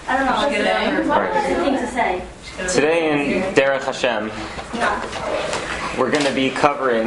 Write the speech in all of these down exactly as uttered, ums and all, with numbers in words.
I don't know. I Today? What was the thing to say? Today in Derech Hashem, we're going to be covering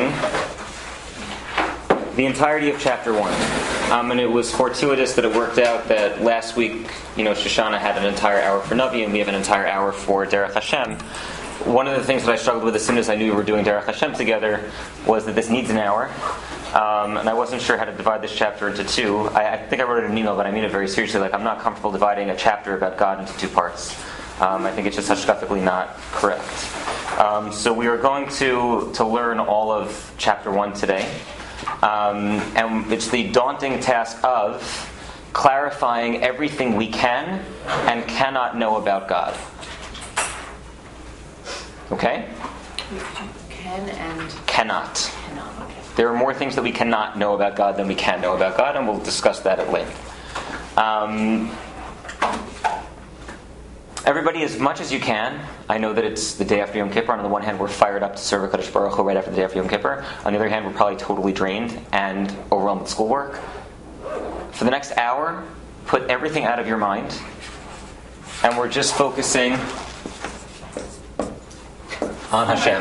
the entirety of chapter one. Um, and it was fortuitous that it worked out that last week, you know, Shoshana had an entire hour for Navi, and we have an entire hour for Derech Hashem. One of the things that I struggled with as soon as I knew we were doing Derech Hashem together was that this needs an hour. Um, and I wasn't sure how to divide this chapter into two. I, I think I wrote it in an email, but I mean it very seriously. Like, I'm not comfortable dividing a chapter about God into two parts. Um, I think it's just hashkafically not correct. Um, so we are going to, to learn all of chapter one today. Um, and it's the daunting task of clarifying everything we can and cannot know about God. Okay? Can and Cannot. cannot. Okay. There are more things that we cannot know about God than we can know about God, and we'll discuss that at length. Um, everybody, as much as you can. I know that it's the day after Yom Kippur. On the one hand, we're fired up to serve HaKadosh Baruch Hu right after the day after Yom Kippur. On the other hand, we're probably totally drained and overwhelmed with schoolwork. For the next hour, put everything out of your mind, and we're just focusing on Hashem.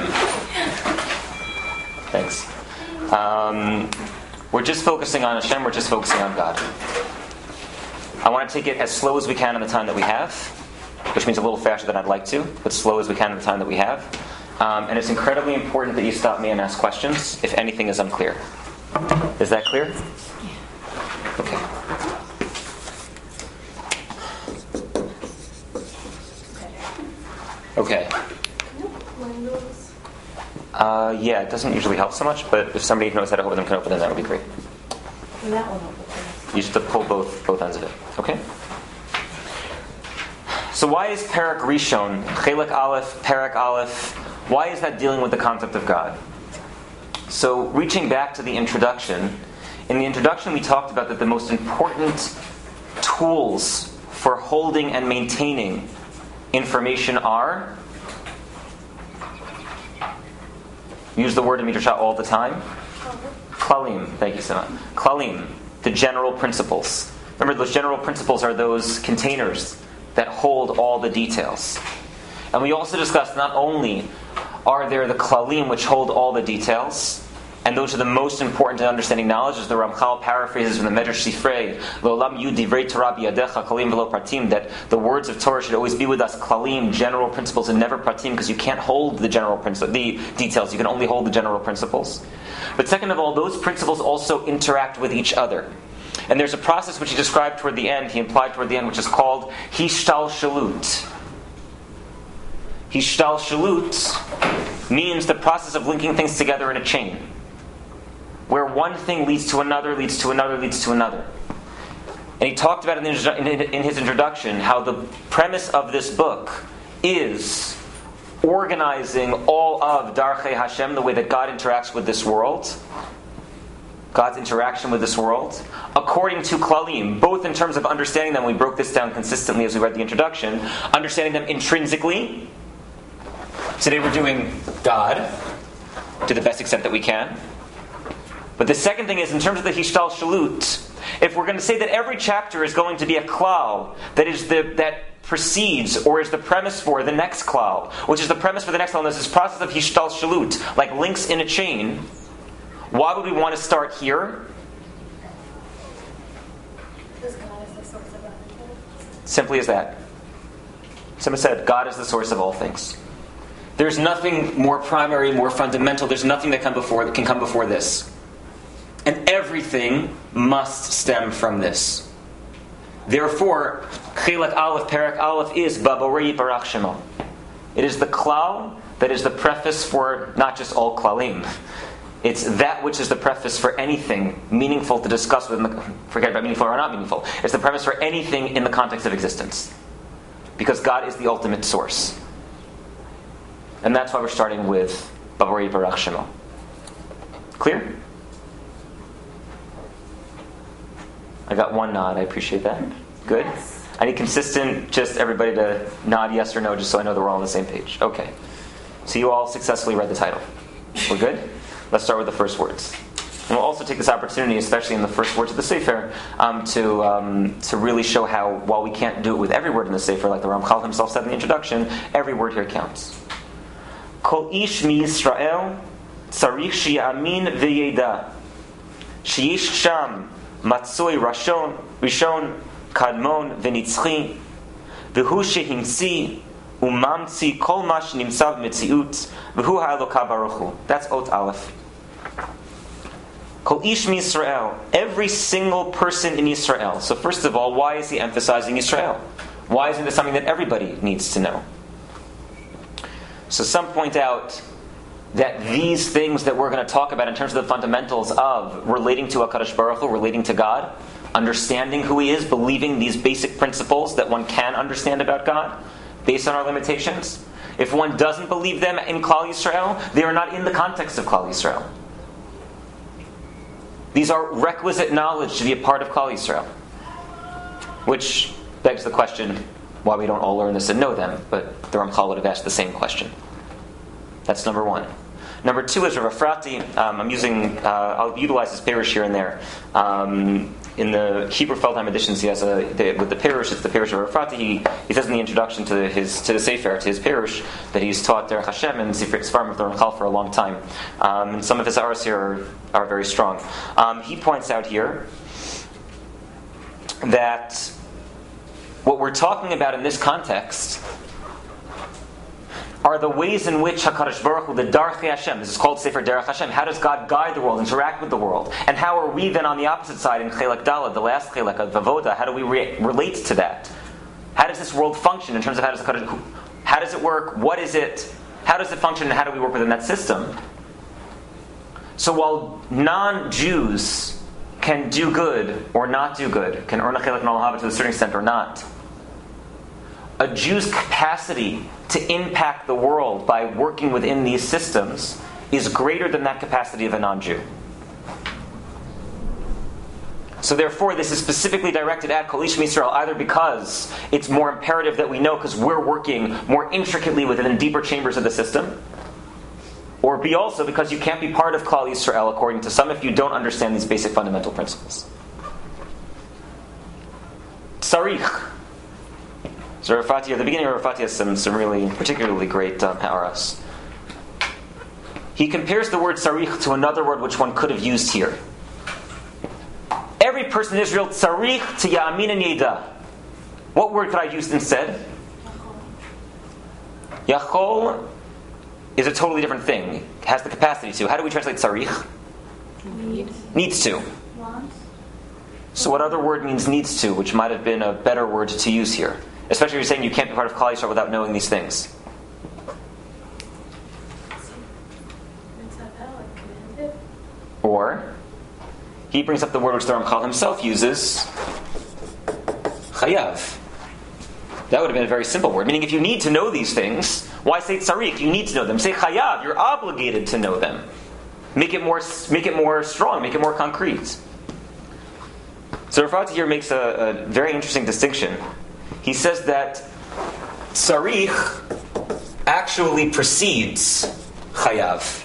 Thanks. Um, we're just focusing on Hashem. We're just focusing on God. I want to take it as slow as we can in the time that we have, which means a little faster than I'd like to, but slow as we can in the time that we have. Um, and it's incredibly important that you stop me and ask questions if anything is unclear. Is that clear? Yeah. Okay. Okay. Uh, yeah, it doesn't usually help so much, but if somebody knows how to open them can open them, that would be great. And that one opens. You just have to pull both both ends of it. Okay? So why is Perek Rishon, Chelek Aleph, Perek Aleph, why is that dealing with the concept of God? So reaching back to the introduction, in the introduction we talked about that the most important tools for holding and maintaining information are, use the word in Midrash all the time, Klalim. Thank you, Simon. Klalim, the general principles. Remember, those general principles are those containers that hold all the details. And we also discussed not only are there the klalim which hold all the details, and those are the most important in understanding knowledge, as the Ramchal paraphrases from the Medrash Sifrei, L'olam yu divrei Torah biyadecha klalim v'lo pratim, that the words of Torah should always be with us, klalim, general principles, and never pratim, because you can't hold the general principles, the details, you can only hold the general principles. But second of all, those principles also interact with each other. And there's a process which he described toward the end, he implied toward the end, which is called Hishtalshalut. Hishtalshalut means the process of linking things together in a chain, where one thing leads to another, leads to another, leads to another. And he talked about in his introduction how the premise of this book is organizing all of Darchei Hashem, the way that God interacts with this world, God's interaction with this world, according to Klalim, both in terms of understanding them. We broke this down consistently as we read the introduction. Understanding them intrinsically. Today we're doing God, to the best extent that we can. But the second thing is, in terms of the Hishtal Shalut, if we're going to say that every chapter is going to be a klal, that is the that precedes or is the premise for the next klal, which is the premise for the next klal, and there's this process of Hishtal Shalut, like links in a chain, why would we want to start here? Because God is the source of everything. Simply as that. Someone said, God is the source of all things. There's nothing more primary, more fundamental. There's nothing that come before that can come before this. And everything must stem from this. Therefore, Chelek Aleph, Perek Aleph is Baborei Barach Shemo. It is the klal that is the preface for not just all klalim. It's that which is the preface for anything meaningful to discuss within the, forget about meaningful or not meaningful. It's the preface for anything in the context of existence. Because God is the ultimate source. And that's why we're starting with Baborei Barach Shemo. Clear? I got one nod. I appreciate that. Good. Yes. I need consistent, just everybody to nod yes or no, just so I know that we're all on the same page. Okay. So you all successfully read the title. We're good? Let's start with the first words. And we'll also take this opportunity, especially in the first words of the Sefer, um, to um, to really show how, while we can't do it with every word in the Sefer, like the Ramchal himself said in the introduction, every word here counts. Kol ish mi Yisrael tzarich she'yamin v'yeda sheyish sham matzoi rashon rishon kadmon v'nitzchi v'hu shehimtzi umamtzi kol ma shenimtzav mitziut v'hu ha'eloka baruch hu. That's Ot Aleph. Kol ish mi Yisrael, every single person in Israel. So first of all, why is he emphasizing Israel? Why isn't this something that everybody needs to know? So some point out that these things that we're going to talk about in terms of the fundamentals of relating to HaKadosh Baruch Hu, relating to God, understanding who He is, believing these basic principles that one can understand about God, based on our limitations. If one doesn't believe them in Klal Yisrael, they are not in the context of Klal Yisrael. These are requisite knowledge to be a part of Klal Yisrael. Which begs the question, why we don't all learn this and know them, but the Ramchal would have asked the same question. That's number one. Number two is Rav Efrati. Um, I'm using, uh, I'll utilize his Perush here and there. Um, in the Hebrew Feldheim editions, he has a, the, with the Perush, it's the Perush of Rav Efrati. He, he says in the introduction to his to the Sefer, to his Perush, that he's taught Derech Hashem and Sefer Sfarim of the Ramchal for a long time. Um, and some of his aras here are, are very strong. Um, he points out here that what we're talking about in this context are the ways in which HaKadosh Baruch Hu, the Darchei Hashem, this is called Sefer Derech Hashem, how does God guide the world, interact with the world? And how are we then on the opposite side in Chelek Daled, the last Chelek of Avoda, how do we re- relate to that? How does this world function in terms of how does HaKadosh, how does it work, what is it, how does it function, and how do we work within that system? So while non-Jews can do good or not do good, can earn a Chelek Nal Hava to a certain extent or not, a Jew's capacity to impact the world by working within these systems is greater than that capacity of a non-Jew. So therefore, this is specifically directed at Kol Ish Yisrael, either because it's more imperative that we know because we're working more intricately within the deeper chambers of the system, or B also because you can't be part of Klal Yisrael, according to some, if you don't understand these basic fundamental principles. Tzarich. So Rav Efrati, at the beginning of Rav Efrati has some, some really particularly great um, ha'aras. He compares the word tzarich to another word which one could have used here. Every person in Israel, tzarich to ya'amin and yeda. What word could I use instead? Yachol is a totally different thing. It has the capacity to. How do we translate tzarich? Need. Needs to. Wants. So what other word means needs to, which might have been a better word to use here? Especially if you're saying you can't be part of Klal Yisrael without knowing these things. Or, he brings up the word which the Ramchal himself uses, chayav. That would have been a very simple word. Meaning if you need to know these things, why say tzarich? You need to know them. Say chayav, you're obligated to know them. Make it more, make it more strong, make it more concrete. So Rav Efrati here makes a, a very interesting distinction. He says that tzarich actually precedes chayav.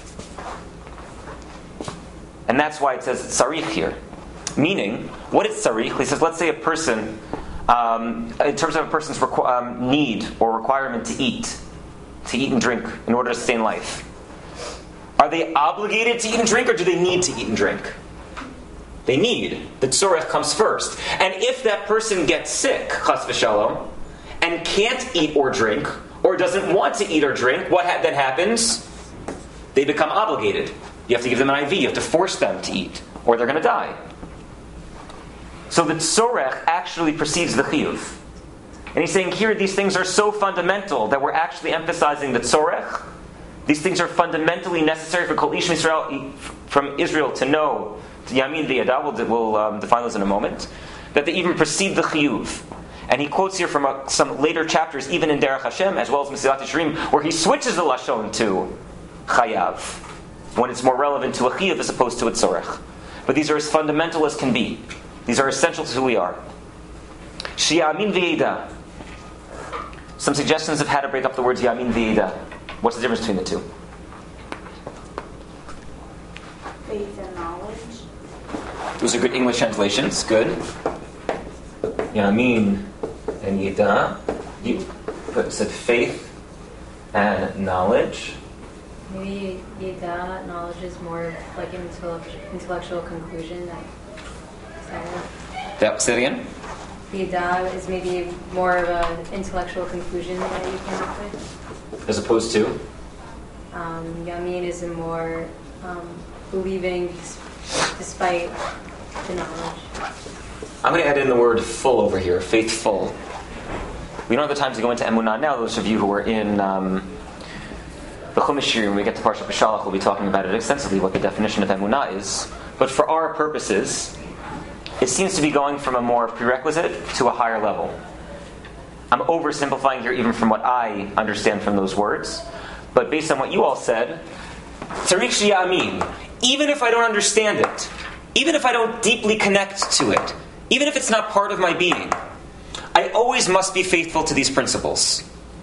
And that's why it says tzarich here. Meaning, what is tzarich? He says, let's say a person, um, in terms of a person's requ- um, need or requirement to eat, to eat and drink in order to sustain life. Are they obligated to eat and drink, or do they need to eat and drink? They need. The tzorech comes first. And if that person gets sick, chas v'shalom, and can't eat or drink, or doesn't want to eat or drink, what ha- then happens? They become obligated. You have to give them an I V. You have to force them to eat, or they're going to die. So the tzorech actually precedes the chiyuv. And he's saying here these things are so fundamental that we're actually emphasizing the tzorech. These things are fundamentally necessary for Kol Ish Yisrael, from Israel to know, to Yamin v'Yada, we'll, we'll um, define those in a moment, that they even precede the chiyuv. And he quotes here from uh, some later chapters, even in Derech Hashem, as well as Mesilat Yesharim, where he switches the lashon to chayav, when it's more relevant to a chiyuv as opposed to a tzorech. But these are as fundamental as can be. These are essential to who we are. Shi'amin v'Yada. Some suggestions of how to break up the words Yamin v'Yada. What's the difference between the two? Faith and knowledge. Those are good English translations. Good. Yamin and Yida. You put, said faith and knowledge. Maybe Yida, knowledge is more like an intellectual conclusion. That, that say it again? Yida is maybe more of an intellectual conclusion that you came up with. As opposed to? Um, Yamin is a more um, believing despite the knowledge. I'm going to add in the word full over here, faithful. We don't have the time to go into Emunah now. Those of you who are in um, the Chumash when we get to Parshat B'Shalach, we'll be talking about it extensively, what the definition of Emunah is. But for our purposes, it seems to be going from a more prerequisite to a higher level. I'm oversimplifying here even from what I understand from those words. But based on what you all said, Tzarich Shi'amin, even if I don't understand it, even if I don't deeply connect to it, even if it's not part of my being, I always must be faithful to these principles.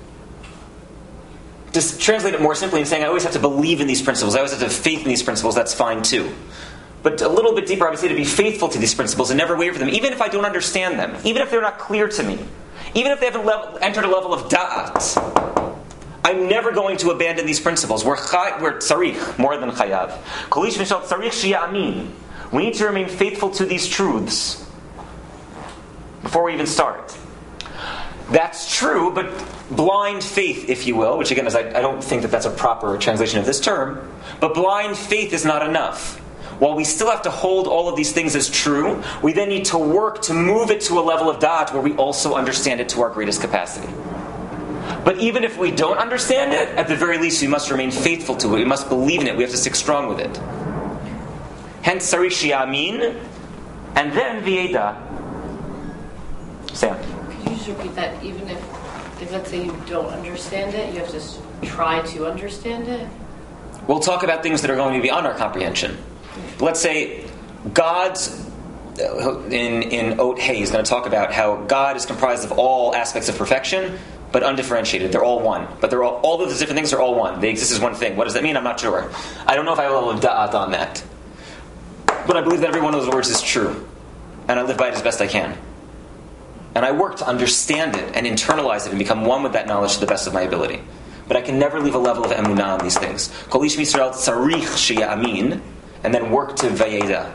To translate it more simply in saying I always have to believe in these principles, I always have to have faith in these principles, that's fine too. But a little bit deeper, I would say to be faithful to these principles and never waver them, even if I don't understand them, even if they're not clear to me, even if they haven't level, entered a level of da'at. I'm never going to abandon these principles. We're, chay, we're tzarich, more than chayav. Kolish mishal tzarich shi'amin. We need to remain faithful to these truths before we even start. That's true, but blind faith, if you will, which again is I, I don't think that that's a proper translation of this term, but blind faith is not enough. While we still have to hold all of these things as true, we then need to work to move it to a level of da'at where we also understand it to our greatest capacity. But even if we don't understand it, at the very least we must remain faithful to it. We must believe in it. We have to stick strong with it. Hence, Tzarich Shi'amin, and then V'yeda. Sam. Could you just repeat that? Even if, if let's say you don't understand it, you have to s- try to understand it? We'll talk about things that are going to be beyond our comprehension. Let's say God's, in, in Ot Hey, he's going to talk about how God is comprised of all aspects of perfection, but undifferentiated. They're all one. But they're all, all of those different things are all one. They exist as one thing. What does that mean? I'm not sure. I don't know if I have a level of da'at on that. But I believe that every one of those words is true. And I live by it as best I can. And I work to understand it and internalize it and become one with that knowledge to the best of my ability. But I can never leave a level of emunah on these things. Kol ish Yisrael tzarich she'yamin, and then work to vayeda.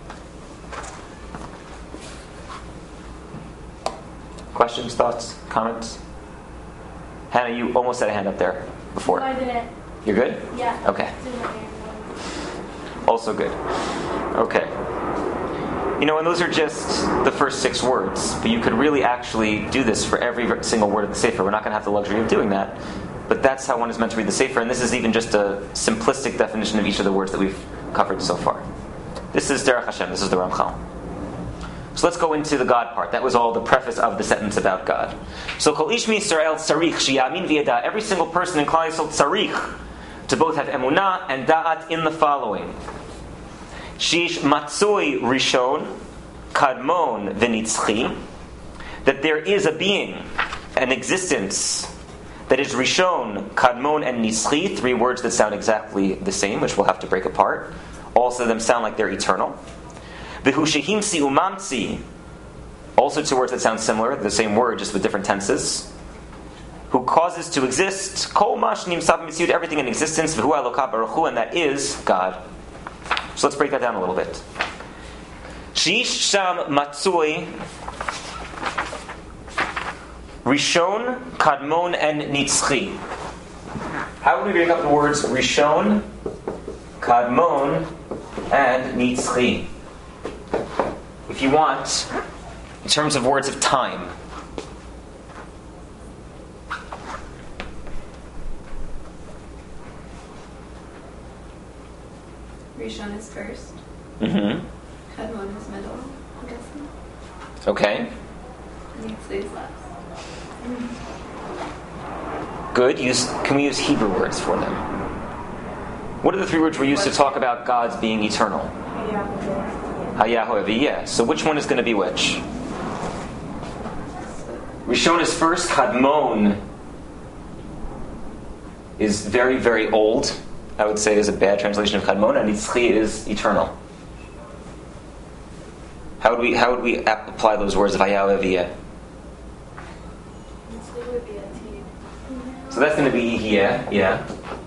Questions, thoughts, comments? Hannah, you almost had a hand up there before. No, I didn't. You're good? Yeah. Okay. Also good. Okay. You know, and those are just the first six words, but you could really actually do this for every single word of the Sefer. We're not going to have the luxury of doing that, but that's how one is meant to read the Sefer, and this is even just a simplistic definition of each of the words that we've covered so far. This is Derech Hashem, this is the Ramchal. So let's go into the God part. That was all the preface of the sentence about God. So, Kol ish Yisrael tzarich shi'yamin v'yeda. Every single person in Klal Yisrael tzarich to both have emunah and da'at in the following. Shish matzoi rishon kadmon v'nitzchi. That there is a being, an existence that is rishon, kadmon, and nitzchi. Three words that sound exactly the same, which we'll have to break apart. All of them sound like they're eternal. V'hu shehimsi umamtzi. Also two words that sound similar, the same word, just with different tenses. Who causes to exist, kol mash nimsav mitziyut, everything in existence, v'hu Eloka baruch hu, and that is God. So let's break that down a little bit. Shish sham matzui, rishon, kadmon, and nitzchi. How would we break up the words rishon, kadmon, and nitzchi? If you want, in terms of words of time. Rishon is first. Mm-hmm. Kadmon is middle, I'm guessing. Okay. Nitzli is last. Good. Use, can we use Hebrew words for them? What are the three words we use to talk about God's being eternal? Hayahu Eviyeh. So which one is going to be which? Rishon is first. Kadmon is very, very old. I would say is a bad translation of Kadmon. And Nitzchi is eternal. How would we how would we ap- apply those words of Hayah Eviyeh? It would be a T. So that's going to be here, yeah.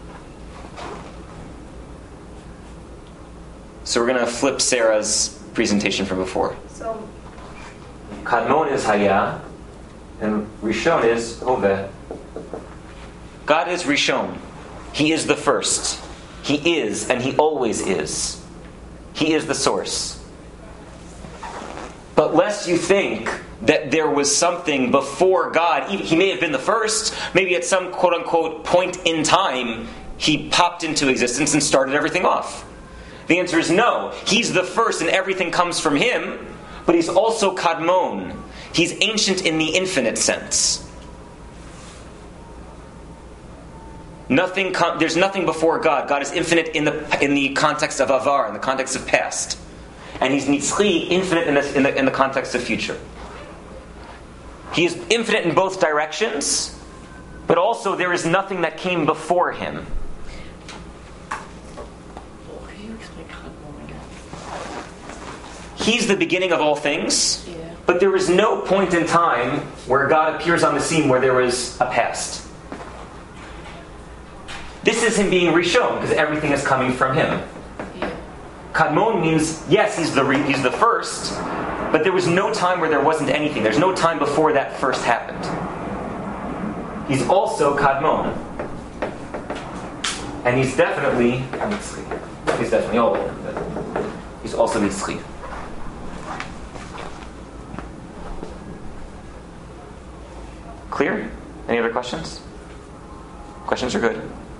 So we're going to flip Sarah's presentation from before. So, Kadmon is Hayah, and Rishon is Hoveh. God is Rishon. He is the first. He is, and He always is. He is the source. But lest you think that there was something before God, He may have been the first, maybe at some quote-unquote point in time, He popped into existence and started everything off. The answer is no. He's the first and everything comes from Him, but He's also Kadmon. He's ancient in the infinite sense. Nothing. Com- there's nothing before God. God is infinite in the in the context of Avar, in the context of past. And He's Nitzchi, infinite in, this, in, the, in the context of future. He is infinite in both directions, but also there is nothing that came before Him. Could you explain Kadmon again? He's the beginning of all things, Yeah. but there is no point in time where God appears on the scene where there was a past. This is Him being Rishon, because everything is coming from Him. Yeah. Kadmon means, yes, he's the re- he's the first, but there was no time where there wasn't anything. There's no time before that first happened. He's also Kadmon. And he's definitely Nitzchi. He's definitely all of them, but he's also Nitzchi. Clear? Any other questions? Questions are good.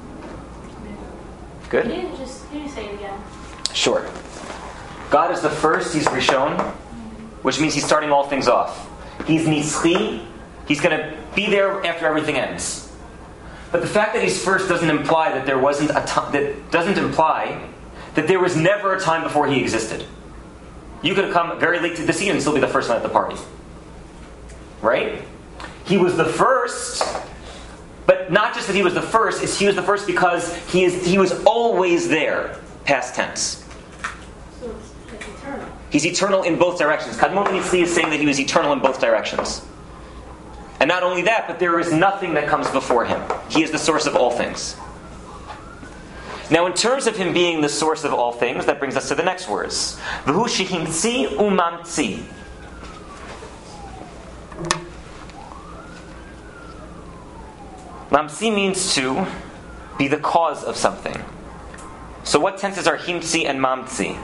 Good? Can you just can you say it again? Sure. God is the first, He's Rishon, which means He's starting all things off. He's Nitzchi, He's going to be there after everything ends. But the fact that He's first doesn't imply that there wasn't a time, that doesn't imply that there was never a time before He existed. You could have come very late to the scene and still be the first one at the party. Right? He was the first, but not just that He was the first, is He was the first because He is He was always there, past tense. So it's like eternal. He's eternal in both directions. Kadmon Nitzchi is saying that He was eternal in both directions. And not only that, but there is nothing that comes before Him. He is the source of all things. Now, in terms of Him being the source of all things, that brings us to the next words. V'hu shehimtzi umamtzi. Mamtzi means to be the cause of something. So what tenses are himtzi and mamtzi?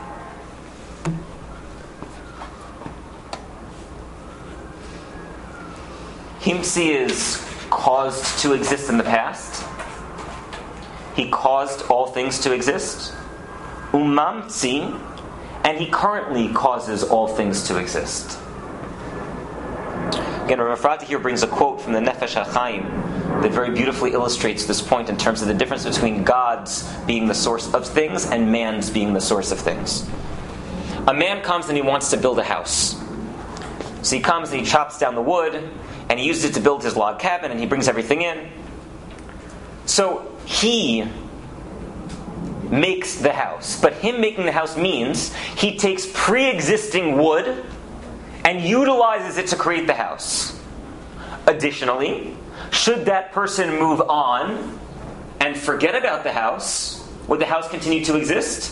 Himtzi is caused to exist in the past. He caused all things to exist. Umamtzi, and He currently causes all things to exist. Again, Rav Efrati here brings a quote from the Nefesh HaChaim that very beautifully illustrates this point in terms of the difference between God's being the source of things and man's being the source of things. A man comes and he wants to build a house. So he comes and he chops down the wood, and he uses it to build his log cabin, and he brings everything in. So he makes the house. But him making the house means he takes pre-existing wood and utilizes it to create the house. Additionally, should that person move on and forget about the house, would the house continue to exist?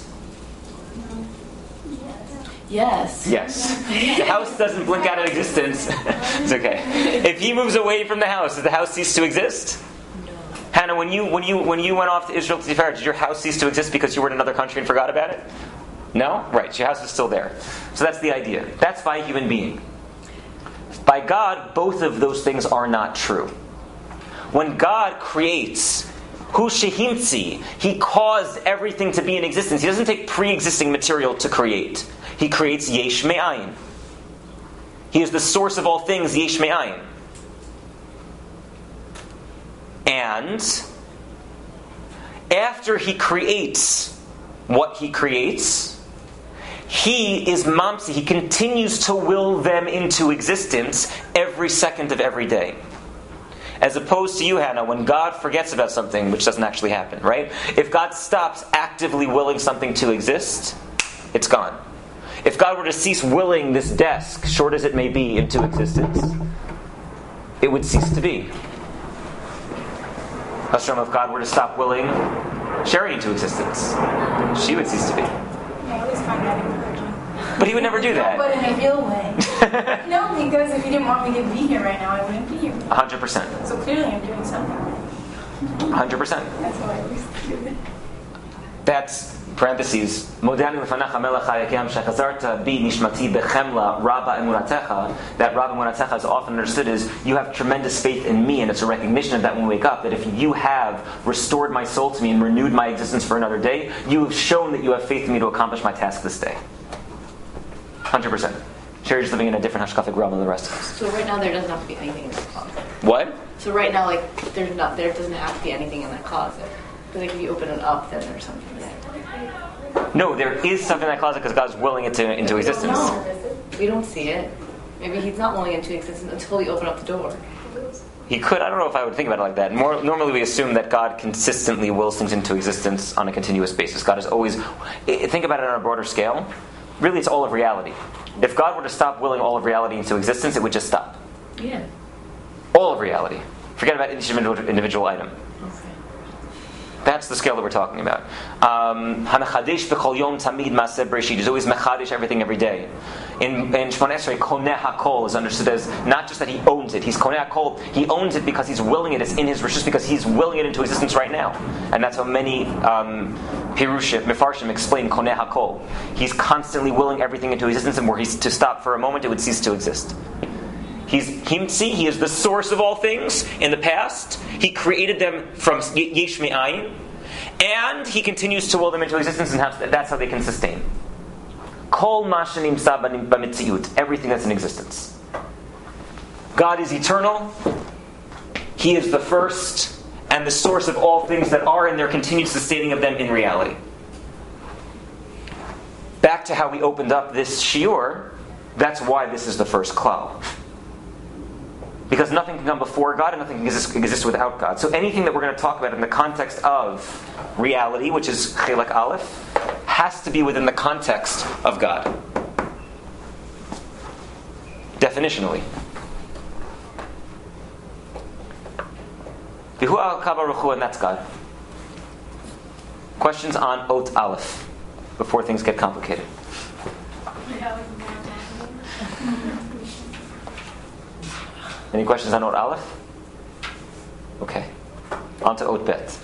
Yes. Yes. The house doesn't blink out of existence. It's okay. If he moves away from the house, does the house cease to exist? No. Hannah, when you when you when you went off to Israel to Tifereth, did your house cease to exist because you were in another country and forgot about it? No? Right, your house is still there. So that's the idea. That's by a human being. By God, both of those things are not true. When God creates, Hu Shehimtzi, He caused everything to be in existence. He doesn't take pre-existing material to create. He creates Yesh Me'ayin. He is the source of all things, Yesh Me'ayin. And after He creates what He creates, He is Mamtzi. He continues to will them into existence every second of every day. As opposed to you, Hannah, when God forgets about something, which doesn't actually happen, right? If God stops actively willing something to exist, it's gone. If God were to cease willing this desk, short as it may be, into existence, it would cease to be. Hashem, if God were to stop willing Sherry into existence, she would cease to be. I always find that encouraging. But he would never do that. But in a real way. No, because if you didn't want me to be here right now, I wouldn't be here. one hundred percent. So clearly I'm doing something right. one hundred percent. That's why I always do it. That's parentheses. Modani lefanecha melech hayakim shechazarta bi nishmati bechemla rabba emunatecha. That rabba emunatecha is often understood as you have tremendous faith in me, and it's a recognition of that when we wake up. That if you have restored my soul to me and renewed my existence for another day, you have shown that you have faith in me to accomplish my task this day. one hundred percent. Sherry's living in a different hashkafic realm than the rest of us. So right now there doesn't have to be anything in that closet. What? So right now, like, there's not, there doesn't have to be anything in that closet. But like if you open it up, then there's something there. No, there is something in that closet because God's willing it to, into existence. No, we don't see it. Maybe He's not willing it into existence until we open up the door. He could. I don't know if I would think about it like that. More, normally we assume that God consistently wills things into existence on a continuous basis. God is always... Think about it on a broader scale. Really, it's all of reality. If God were to stop willing all of reality into existence, it would just stop. Yeah. All of reality. Forget about each individual, individual item. Okay. That's the scale that we're talking about. Hanachadesh b'chol yom tamid maaseh bereshit. He's always mechadesh everything every day. In in Shmoneh Esrei, koneh hakol is understood as not just that he owns it. He's koneh hakol. He owns it because he's willing it. It's in his rishus because he's willing it into existence right now. And that's how many um, pirushim, mefarshim explain koneh hakol. He's constantly willing everything into existence, and were he to stop for a moment, it would cease to exist. He's Himtzi, He is the source of all things in the past. He created them from yesh me'ayin. And He continues to will them into existence, and that's how they can sustain. Kol ma shenimtza b'mitziut, everything that's in existence. God is eternal. He is the first and the source of all things that are, and their continued sustaining of them in reality. Back to how we opened up this shiur, that's why this is the first klal. Because nothing can come before God and nothing can exist, exist without God. So anything that we're going to talk about in the context of reality, which is Chelek Aleph, has to be within the context of God. Definitionally. Vihu al-Kaba Ruchu, and that's God. Questions on Ot Aleph before things get complicated. Any questions on Ot Aleph? Okay. On to Ot Bet.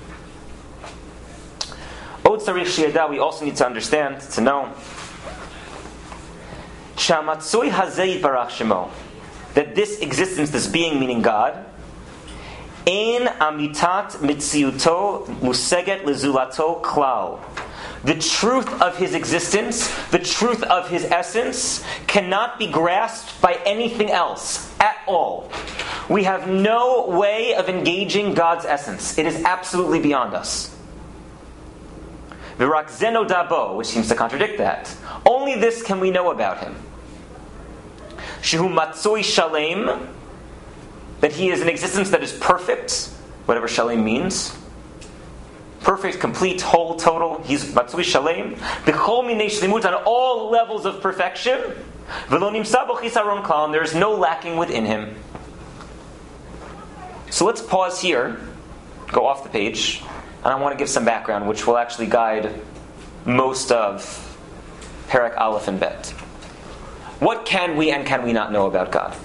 Ot Tzarich Sheyada, we also need to understand, to know, Shamatzui Hazei Barach Shemo, that this existence, this being, meaning God, Ein Amitat Mitziuto Museget Lezulato Klal. The truth of His existence, the truth of His essence, cannot be grasped by anything else at all. We have no way of engaging God's essence. It is absolutely beyond us. Virak Zeno Dabo, which seems to contradict that. Only this can we know about Him. Shehu Matzoi Shalem, that He is an existence that is perfect, whatever Shalem means. Perfect, complete, whole, total. He's Matzui Shalem. B'chol minei shlimut, on all levels of perfection. V'lo nimsa bo chisaron klal, and there is no lacking within Him. So let's pause here, go off the page, and I want to give some background, which will actually guide most of Perek Aleph and Bet. What can we and can we not know about God?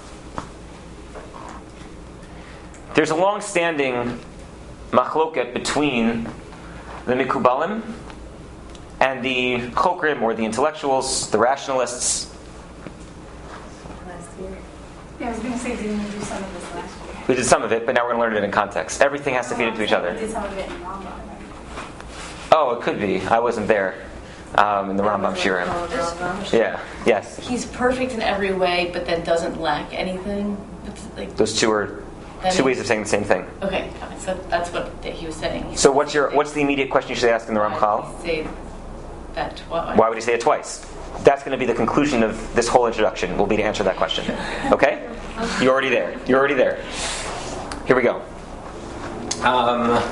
There's a long-standing machloket between the Mikubalim and the Chokrim, or the intellectuals, the rationalists. Last year. Yeah, I was going to say, didn't we do some of this last year? We did some of it, but now we're going to learn it in context. Everything has to feed into each other. We did some of it in Rambam, right? Oh, it could be. I wasn't there um, in the Rambam Shirim. Yeah, yes. He's perfect in every way, but then doesn't lack anything. It's like, Those two are two ways of saying the same thing. okay, so that's what he was saying. So what's your what's the immediate question you should ask in the Ramchal? Say that twice. Why would he say it twice? That's going to be the conclusion of this whole introduction, will be to answer that question. Okay? You're already there. You're already there. Here we go. Um,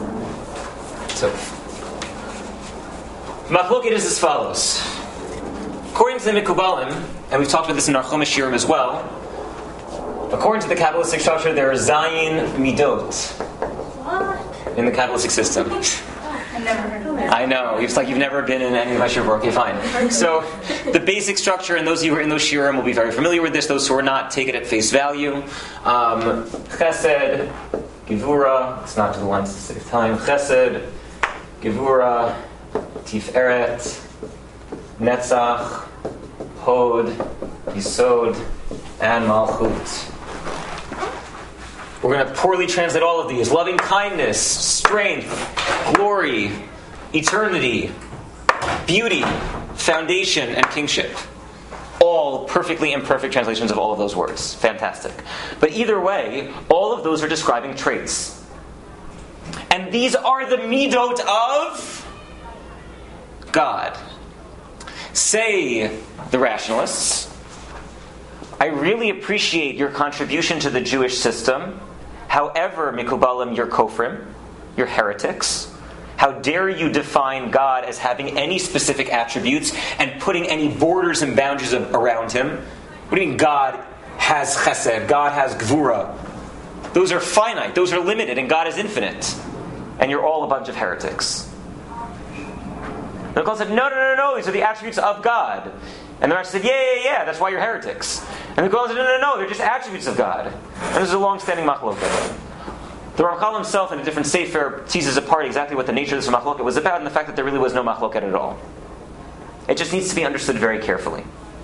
so, Machloket is as follows. According to the Mikubalim, and we've talked about this in our Chumash Shiurim as well, according to the Kabbalistic structure, there are Zayin Midot What? in the Kabbalistic system. I've never heard of that. I know. It's like you've never been in any of my shiurim. Okay, fine. So, the basic structure, and those of you who are in those shiurim will be very familiar with this. Those who are not, take it at face value. Um, Chesed, Gevura, it's not to the lines to save time. Chesed, Gevura, Tiferet, Netzach, Hod, Yisod, and Malchut. We're going to poorly translate all of these. Loving kindness, strength, glory, eternity, beauty, foundation, and kingship. All perfectly imperfect translations of all of those words. Fantastic. But either way, all of those are describing traits. And these are the midot of God. Say the rationalists, I really appreciate your contribution to the Jewish system. However, Mikubalim, you're kofrim, you're heretics. How dare you define God as having any specific attributes and putting any borders and boundaries of, around Him? What do you mean God has chesed, God has gvura? Those are finite, those are limited, and God is infinite. And you're all a bunch of heretics. And Mikubalim said, no, no, no, no, these are the attributes of God. And the Rashi said, yeah, yeah, yeah, that's why you're heretics. And the Mikubalim said, no, no, no, they're just attributes of God. And this is a long-standing machloket. The Ramchal himself, in a different sefer, teases apart exactly what the nature of this machloket was about, and the fact that there really was no machloket at all. It just needs to be understood very carefully.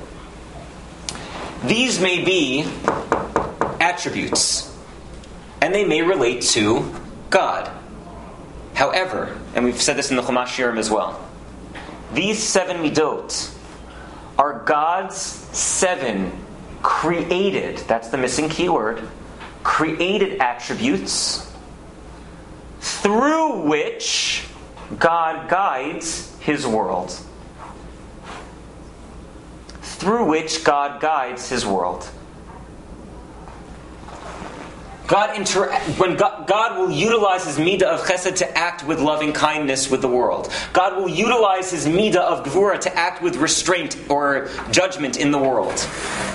These may be attributes, and they may relate to God. However, and we've said this in the Chumash Shiurim as well, these seven midot are God's seven created, that's the missing key word, created attributes through which God guides His world. Through which God guides His world. God inter- when God, God will utilize His midah of chesed to act with loving kindness with the world. God will utilize His midah of gevura to act with restraint or judgment in the world.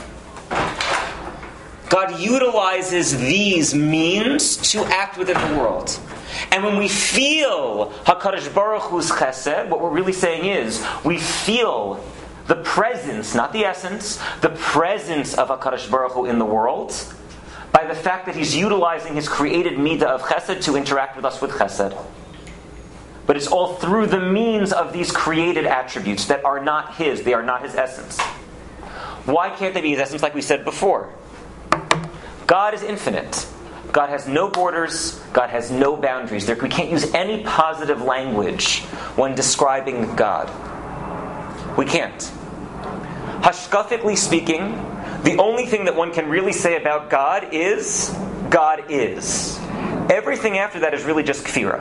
God utilizes these means to act within the world. And when we feel HaKadosh Baruch Hu's chesed, what we're really saying is, we feel the presence, not the essence, the presence of HaKadosh Baruch Hu in the world, by the fact that He's utilizing His created midah of chesed to interact with us with chesed. But it's all through the means of these created attributes that are not His, they are not His essence. Why can't they be His essence like we said before? God is infinite. God has no borders. God has no boundaries. There, we can't use any positive language when describing God. We can't. Hashkafically speaking, the only thing that one can really say about God is, God is. Everything after that is really just kfira.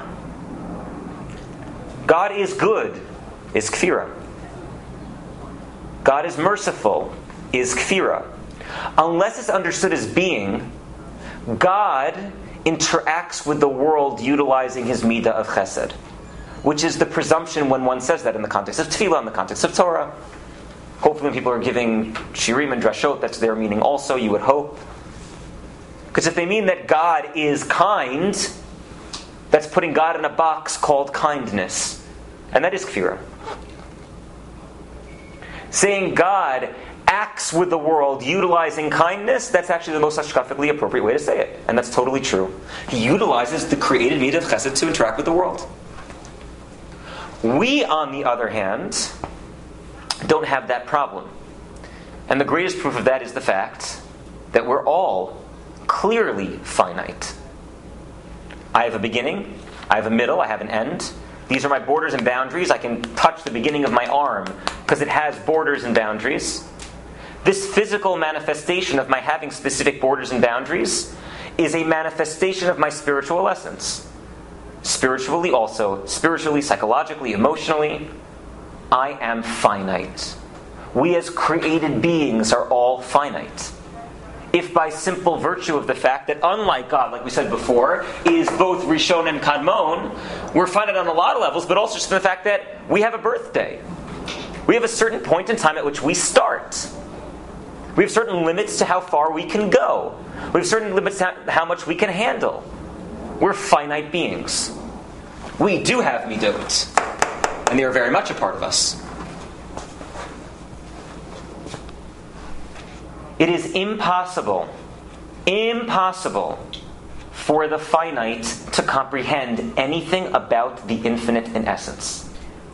God is good, is kfira. God is merciful, is kfira. Unless it's understood as being, God interacts with the world utilizing His midah of chesed, which is the presumption when one says that in the context of tefillah, in the context of Torah. Hopefully when people are giving shirim and drashot, that's their meaning also, you would hope. Because if they mean that God is kind, that's putting God in a box called kindness. And that is kfirah. Saying God acts with the world utilizing kindness, that's actually the most hashkafically appropriate way to say it. And that's totally true. He utilizes the created midah of chesed to interact with the world. We, on the other hand, don't have that problem. And the greatest proof of that is the fact that we're all clearly finite. I have a beginning, I have a middle, I have an end. These are my borders and boundaries. I can touch the beginning of my arm because it has borders and boundaries. This physical manifestation of my having specific borders and boundaries is a manifestation of my spiritual essence. Spiritually also, spiritually, psychologically, emotionally, I am finite. We as created beings are all finite. If by simple virtue of the fact that unlike God, like we said before, is both Rishon and Kadmon, we're finite on a lot of levels, but also just in the fact that we have a birthday. We have a certain point in time at which we start. We have certain limits to how far we can go. We have certain limits to how much we can handle. We're finite beings. We do have midot, and they are very much a part of us. It is impossible, impossible for the finite to comprehend anything about the infinite in essence.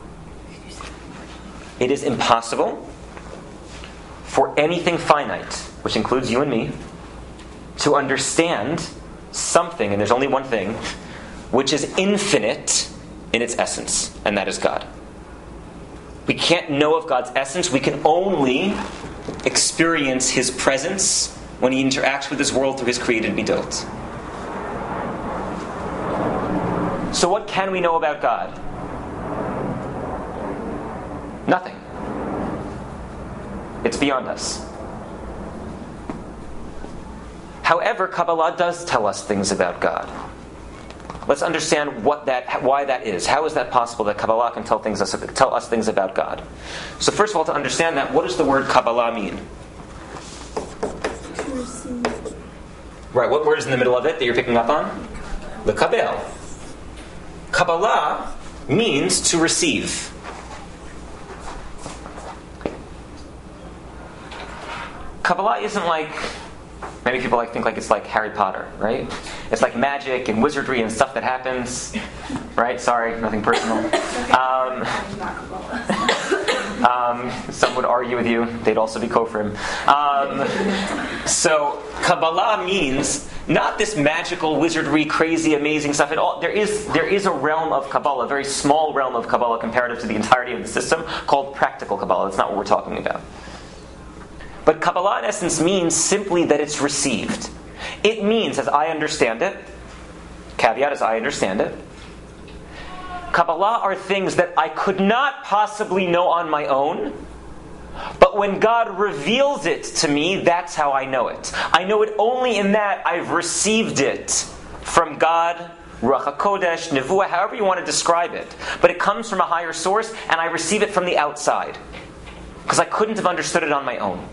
It is impossible for anything finite, which includes you and me, to understand something, and there's only one thing, which is infinite in its essence, and that is God. We can't know of God's essence. We can only experience His presence when He interacts with His world through His created midot. So what can we know about God? Nothing. It's beyond us. However, Kabbalah does tell us things about God. Let's understand what that, why that is. How is that possible that Kabbalah can tell, things, tell us things about God? So first of all, to understand that, what does the word Kabbalah mean? Right, what word is in the middle of it that you're picking up on? Lekabel. Kabbalah means to receive. Kabbalah isn't like, many people like think like it's like Harry Potter, right? It's like magic and wizardry and stuff that happens, right? Sorry, nothing personal. Um, um, some would argue with you. They'd also be kofrim. Um, so Kabbalah means not this magical wizardry, crazy, amazing stuff at all. There is there is a realm of Kabbalah, a very small realm of Kabbalah comparative to the entirety of the system, called practical Kabbalah. That's not what we're talking about. But Kabbalah, in essence, means simply that it's received. It means, as I understand it, caveat as I understand it, Kabbalah are things that I could not possibly know on my own, but when God reveals it to me, that's how I know it. I know it only in that I've received it from God, Ruach HaKodesh, Nevuah, however you want to describe it. But it comes from a higher source, and I receive it from the outside. Because I couldn't have understood it on my own.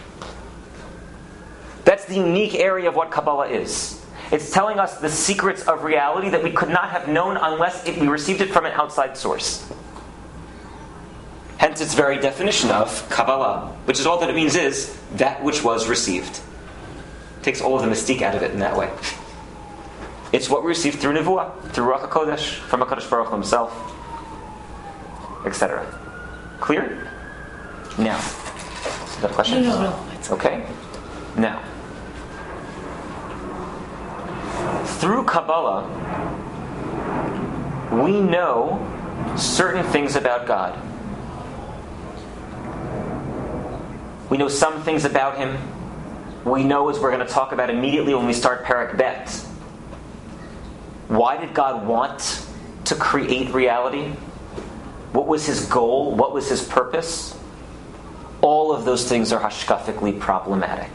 That's the unique area of what Kabbalah is. It's telling us the secrets of reality that we could not have known unless it, we received it from an outside source. Hence its very definition of Kabbalah, which is all that it means is that which was received. It takes all of the mystique out of it in that way. It's what we received through Nevuah, through Ruach HaKodesh, from HaKadosh Baruch Hu himself, et cetera. Clear? Now, is that a question? No, no, no. It's okay. Now, through Kabbalah, we know certain things about God. We know some things about Him. We know, as we're going to talk about immediately when we start Perek Bet, why did God want to create reality? What was His goal? What was His purpose? All of those things are hashkafically problematic.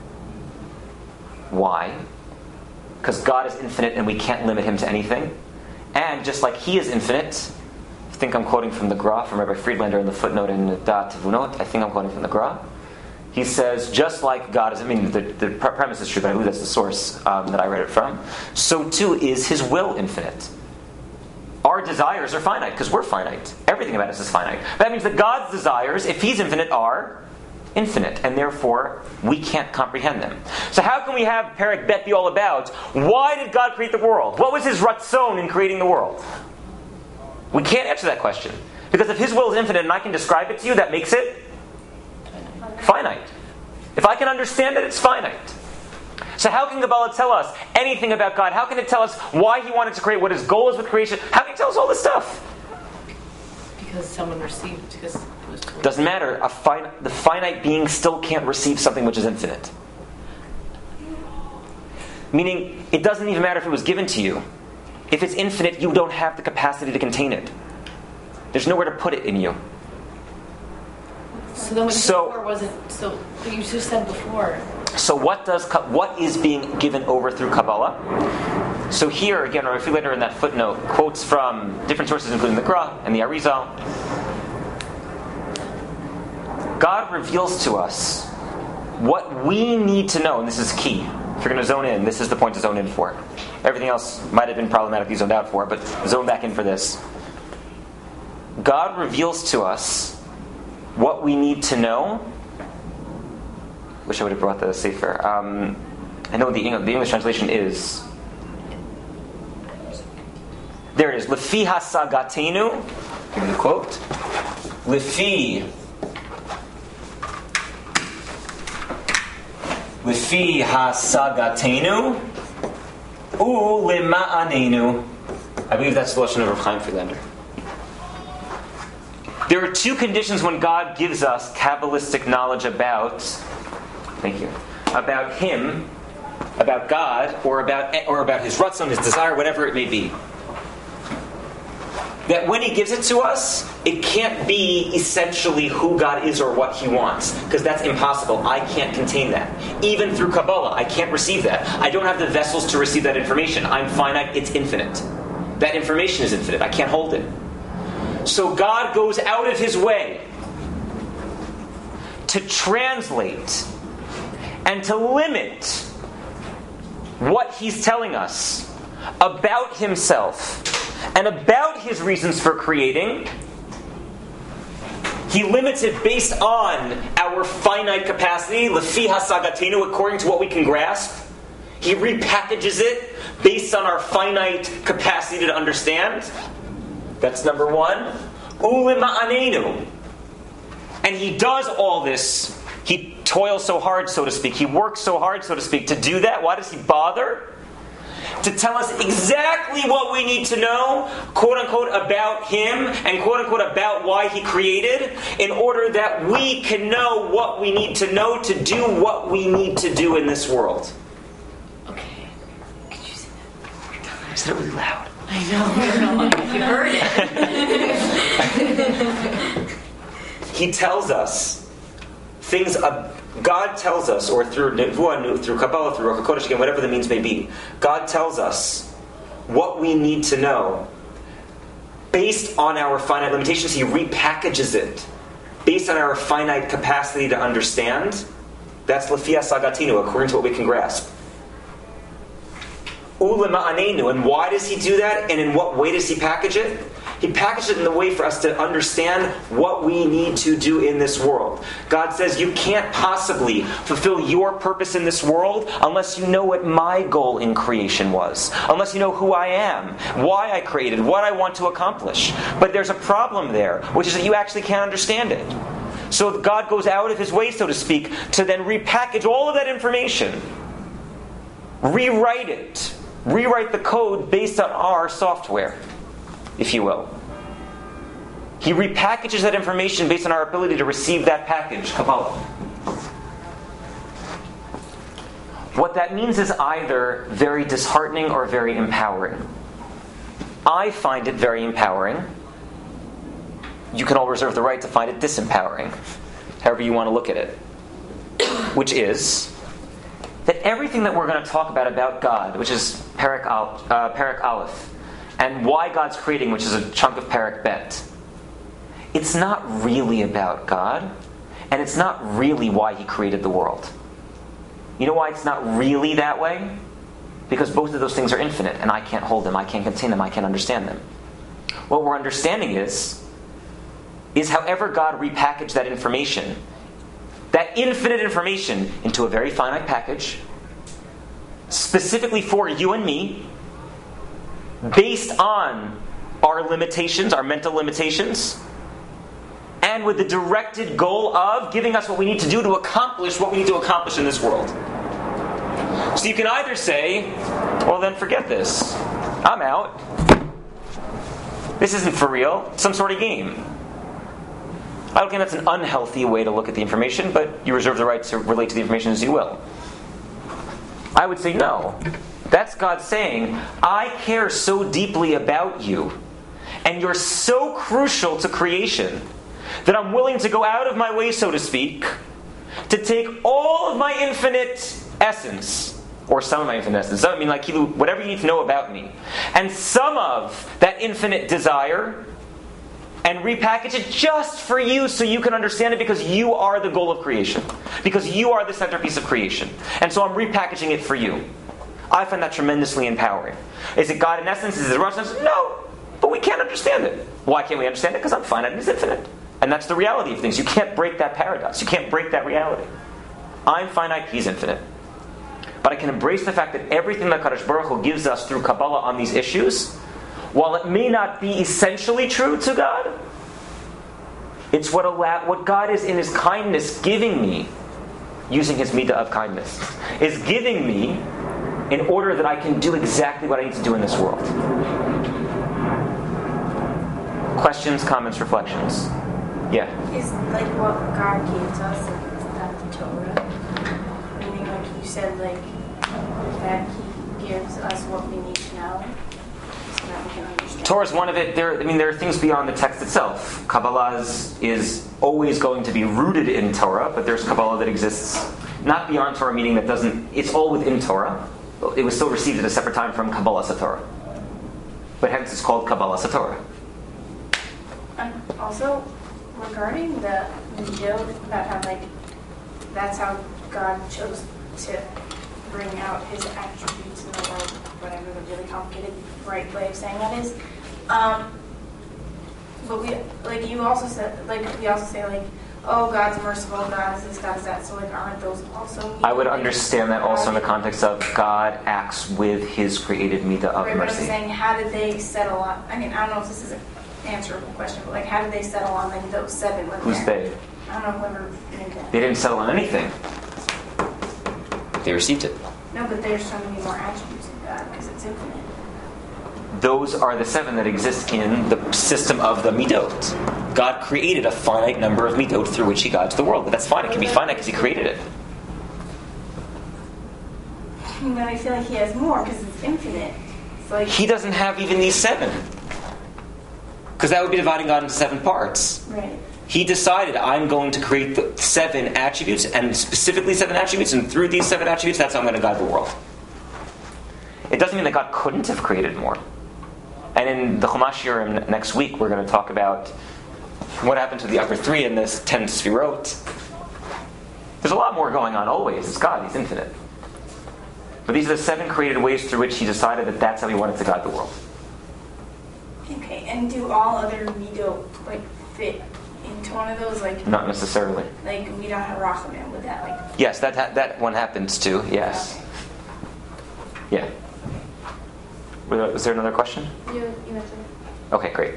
Why? Because God is infinite and we can't limit Him to anything. And just like He is infinite, I think I'm quoting from the Gra, from Rabbi Friedlander in the footnote in Da Tevunot, I think I'm quoting from the Gra. He says, just like God is, I mean, the, the premise is true, but I believe that's the source um, that I read it from, so too is His will infinite. Our desires are finite, because we're finite. Everything about us is finite. That means that God's desires, if He's infinite, are infinite, and therefore we can't comprehend them. So how can we have Perek Bet be all about, why did God create the world? What was His ratzon in creating the world? We can't answer that question. Because if His will is infinite and I can describe it to you, that makes it finite. If I can understand it, it's finite. So how can Kabbalah tell us anything about God? How can it tell us why He wanted to create, what His goal is with creation? How can it tell us all this stuff? because someone received, because it was told. Doesn't matter. A fin- the finite being still can't receive something which is infinite. Meaning, it doesn't even matter if it was given to you. If it's infinite, you don't have the capacity to contain it. There's nowhere to put it in you. So then what you So- said before wasn't, so what you just said before. So what does what is being given over through Kabbalah? So here, again, Rabbi Friedlander in that footnote quotes from different sources, including the Gra and the Arizal. God reveals to us what we need to know, and this is key. If you're going to zone in, this is the point to zone in for. Everything else might have been problematically zoned out for, but zone back in for this. God reveals to us what we need to know. Wish I would have brought the Sefer. Um, I know the English, the English translation is... There it is. Lefi hasagatenu. Give me the quote. Lefi. Lefi hasagatenu. U lema'anenu. I believe that's the Lashon of Rav Chaim Friedlander. There are two conditions when God gives us Kabbalistic knowledge about, thank you, about Him, about God, or about or about His Ratzon, His desire, whatever it may be. That when He gives it to us, it can't be essentially who God is or what He wants, because that's impossible. I can't contain that. Even through Kabbalah, I can't receive that. I don't have the vessels to receive that information. I'm finite, it's infinite. That information is infinite. I can't hold it. So God goes out of His way to translate and to limit what He's telling us about Himself and about His reasons for creating. He limits it based on our finite capacity, lefi hasagatenu, according to what we can grasp. He repackages it based on our finite capacity to understand. That's number one. Ulima'anenu. And He does all this. He toils so hard, so to speak. He works so hard, so to speak, to do that. Why does He bother? To tell us exactly what we need to know, quote-unquote, about Him, and quote-unquote, about why He created, in order that we can know what we need to know to do what we need to do in this world. Okay. Could you say that? I said it really loud. I know. You heard it. He tells us things. Uh, God tells us, or through Nevuah, through Kabbalah, through Ruach HaKodesh, again, whatever the means may be, God tells us what we need to know based on our finite limitations. He repackages it based on our finite capacity to understand. That's lefi hasagatenu, according to what we can grasp. Ulema'anenu. And why does He do that? And in what way does He package it? He packaged it in the way for us to understand what we need to do in this world. God says you can't possibly fulfill your purpose in this world unless you know what my goal in creation was. Unless you know who I am, why I created, what I want to accomplish. But there's a problem there, which is that you actually can't understand it. So God goes out of His way, so to speak, to then repackage all of that information. Rewrite it. Rewrite the code based on our software, if you will. He repackages that information based on our ability to receive that package, Kabbalah. What that means is either very disheartening or very empowering. I find it very empowering. You can all reserve the right to find it disempowering, however you want to look at it. Which is that everything that we're going to talk about about God, which is Perek, Al, uh, Perek Aleph, and why God's creating, which is a chunk of Perek Bet, it's not really about God, and it's not really why He created the world. You know why it's not really that way? Because both of those things are infinite, and I can't hold them, I can't contain them, I can't understand them. What we're understanding is, is however God repackaged that information, that infinite information, into a very finite package, specifically for you and me, based on our limitations, our mental limitations, and with the directed goal of giving us what we need to do to accomplish what we need to accomplish in this world. So you can either say, well then forget this. I'm out. This isn't for real. It's some sort of game. I don't think that's an unhealthy way to look at the information, but you reserve the right to relate to the information as you will. I would say no. That's God saying, I care so deeply about you, and you're so crucial to creation, that I'm willing to go out of my way, so to speak, to take all of my infinite essence, or some of my infinite essence, I mean like whatever you need to know about me, and some of that infinite desire, and repackage it just for you so you can understand it, because you are the goal of creation. Because you are the centerpiece of creation. And so I'm repackaging it for you. I find that tremendously empowering. Is it God in essence? Is it Rosh Hashanah? No. But we can't understand it. Why can't we understand it? Because I'm finite and He's infinite. And that's the reality of things. You can't break that paradox. You can't break that reality. I'm finite, He's infinite. But I can embrace the fact that everything that Kadosh Baruch Hu gives us through Kabbalah on these issues, while it may not be essentially true to God, it's what allow, what God is in His kindness giving me, using His midah of kindness, is giving me in order that I can do exactly what I need to do in this world. Questions, comments, reflections? Yeah. Is like what God gave to us, like, is that the Torah? Meaning, like you said, like that He gives us what we need to know, so that we can understand. Torah is one of it. There, I mean, there are things beyond the text itself. Kabbalah is, is always going to be rooted in Torah, but there's Kabbalah that exists not beyond Torah, meaning that doesn't. It's all within Torah. It was still received at a separate time from Kabbalah Satorah, but hence it's called Kabbalah Satorah. And also, regarding the midot, about how like that's how God chose to bring out His attributes in the world, whatever the really complicated right way of saying that is. Um, but we, like you also said, like we also say like, oh, God's merciful, God is this, God is that. So like, aren't those also? I would understand that also in the context of God acts with His created midah of right, mercy. But I'm saying, how did they settle on? I mean, I don't know if this is an answerable question, but like, how did they settle on like those seven? Like, Who's they? I don't know whoever made that. They didn't settle on anything. They received it. No, but there's so many more attributes in God because it's infinite. Those are the seven that exist in the system of the midot. God created a finite number of midot through which He guides the world. But that's fine. It can be finite because He created it. But I feel like He has more because it's infinite. It's like He doesn't have even these seven. Because that would be dividing God into seven parts. right. He decided, I'm going to create the seven attributes, and specifically seven attributes, and through these seven attributes, that's how I'm going to guide the world. It doesn't mean that God couldn't have created more. And in the Chumash Yirim next week, we're going to talk about what happened to the upper three in this ten Sfirot. There's a lot more going on always. It's God. He's infinite. But these are the seven created ways through which He decided that that's how He wanted to guide the world. Okay, and do all other midot like fit into one of those? Like, Not necessarily. like we don't have rachamim with that. Like, Yes, that ha- that one happens too. Yes. Yeah. Was there another question? You, you answered. Okay, great.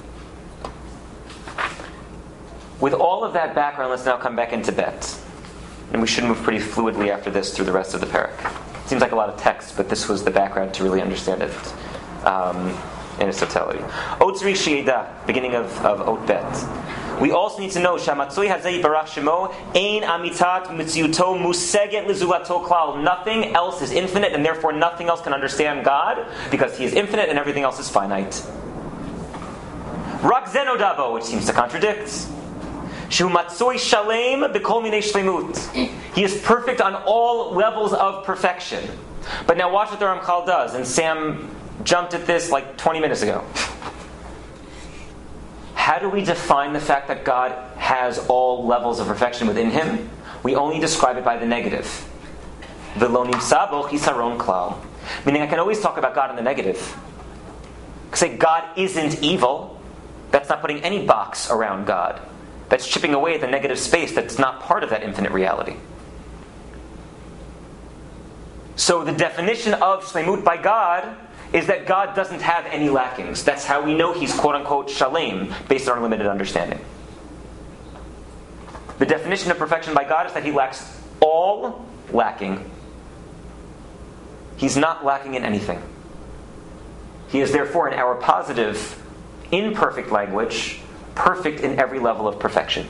With all of that background, let's now come back into Bet. And we should move pretty fluidly after this through the rest of the parak. Seems like a lot of text, but this was the background to really understand it um, in its totality. Otzri Shieda, beginning of, of Ot Bet. We also need to know Shamatzoi Hazei Barach Shemo Ein Amitat Mitziuto Museget Lizulato Klal. Nothing else is infinite, and therefore nothing else can understand God, because He is infinite and everything else is finite. Rak Zenodabo, which seems to contradict. Shu Matzoi Shalem B'Kol Minei Shlemut. He is perfect on all levels of perfection. But now watch what the Ramchal does, and Sam jumped at this like twenty minutes ago. How do we define the fact that God has all levels of perfection within Him? We only describe it by the negative. V'lo nimsa bo chisaron klal. Meaning I can always talk about God in the negative. Say God isn't evil. That's not putting any box around God. That's chipping away at the negative space that's not part of that infinite reality. So the definition of shlemut by God is that God doesn't have any lackings. That's how we know He's quote-unquote shalem, based on our limited understanding. The definition of perfection by God is that He lacks all lacking. He's not lacking in anything. He is therefore, in our positive, imperfect language, perfect in every level of perfection.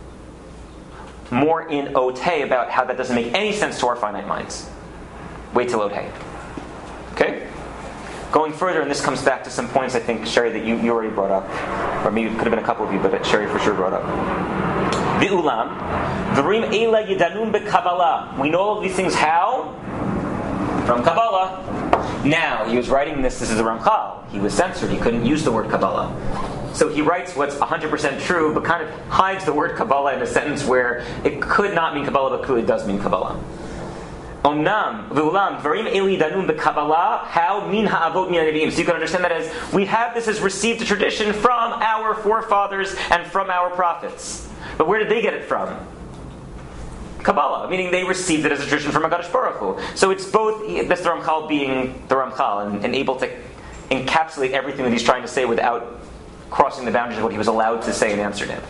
More in Oteh about how that doesn't make any sense to our finite minds. Wait till Oteh. Okay? Going further, and this comes back to some points I think, Sherry, that you, you already brought up. Or maybe it could have been a couple of you, but Sherry for sure brought up. V'ulam, v'rim eila yidanun beKabbalah. We know all of these things how? From Kabbalah. Now, he was writing this, this is the Ramchal. He was censored, he couldn't use the word Kabbalah. So he writes what's one hundred percent true, but kind of hides the word Kabbalah in a sentence where it could not mean Kabbalah, but clearly does mean Kabbalah. Onam, v'ulam, dvarim eli danun b'Kabbalah, how min ha'avot min ha'nevi'im. So you can understand that as, we have this as received a tradition from our forefathers and from our prophets. But where did they get it from? Kabbalah, meaning they received it as a tradition from HaKadosh Baruch Hu. So it's both, that's the Ramchal being the Ramchal, and, and able to encapsulate everything that he's trying to say without crossing the boundaries of what he was allowed to say in Amsterdam.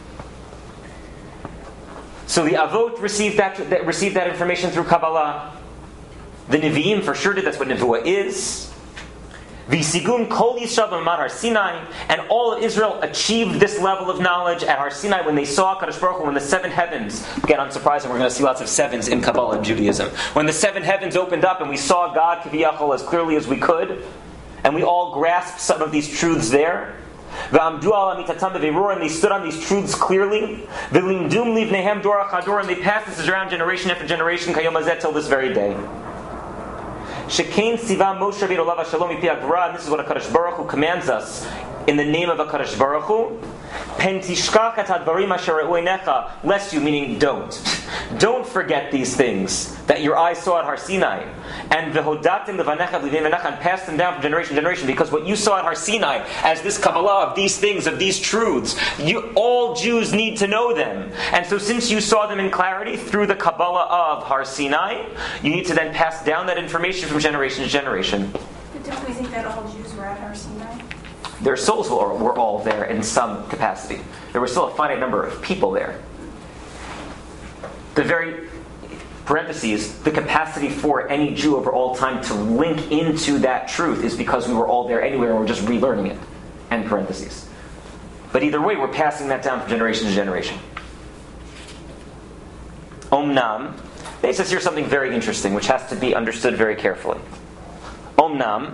So the Avot received that, that received that information through Kabbalah. The Nevi'im for sure did. That's what Nevuah is. V'sigun kol Yisrael b'mamad Har Sinai, and all of Israel achieved this level of knowledge at Har Sinai when they saw Kadosh Baruch Hu, when the seven heavens. Again, unsurprising, we're going to see lots of sevens in Kabbalah and Judaism. When the seven heavens opened up and we saw God Kiviyachol as clearly as we could, and we all grasped some of these truths there. And they stood on these truths clearly. And they passed this around generation after generation, till this very day. And this is what HaKadosh Baruch Hu commands us in the name of HaKadosh Baruch Hu. Lest you, meaning don't. Don't forget these things that your eyes saw at Har Sinai. And and pass them down from generation to generation, because what you saw at Har Sinai as this Kabbalah of these things, of these truths, you, all Jews need to know them. And so since you saw them in clarity through the Kabbalah of Har Sinai, you need to then pass down that information from generation to generation. But don't we think that all Jews were at Har Sinai? Their souls were, were all there in some capacity. There was still a finite number of people there. The very, parentheses, the capacity for any Jew over all time to link into that truth is because we were all there anyway and we're just relearning it. End parentheses. But either way, we're passing that down from generation to generation. Omnam. They says here something very interesting, which has to be understood very carefully. Omnam.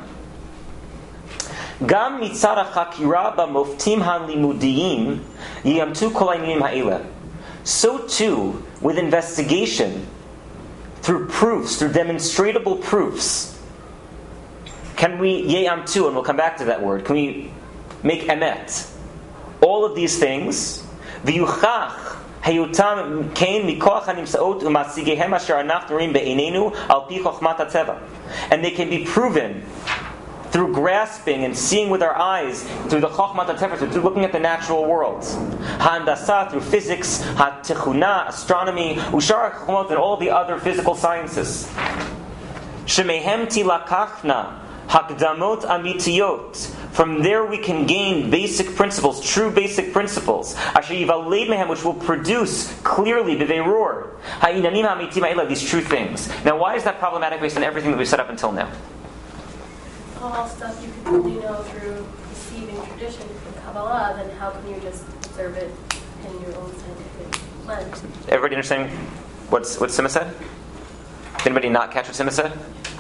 Gam mitzad hachakira b'moftim halimudiyim yiyamtu kol ha'inyanim ha'ela. So too, with investigation, through proofs, through demonstrable proofs, can we yeyamtu, and we'll come back to that word, can we make emet? All of these things, v'yuchach hayutam kain mikoach hanimsaot u'masigehem asher anachnu roim be'einenu al pi chochmat hatzeva, and they can be proven through grasping and seeing with our eyes, through the Chochmat HaTefer, through looking at the natural world. Ha'andasa, through physics, ha'techuna, astronomy, ushar ha'chomot, and all the other physical sciences. Shemehem tilakachna, hakdamot amitiyot. From there we can gain basic principles, true basic principles. Asher yivaled mehem, which will produce clearly, b'veirur, ha'inanim ha'amitim ha'ela, these true things. Now why is that problematic based on everything that we've said up until now? All stuff you can only know through receiving tradition from Kabbalah, then how can you just observe it in your own scientific lens? Everybody understand what's, what Sima said? Did anybody not catch what Sima said?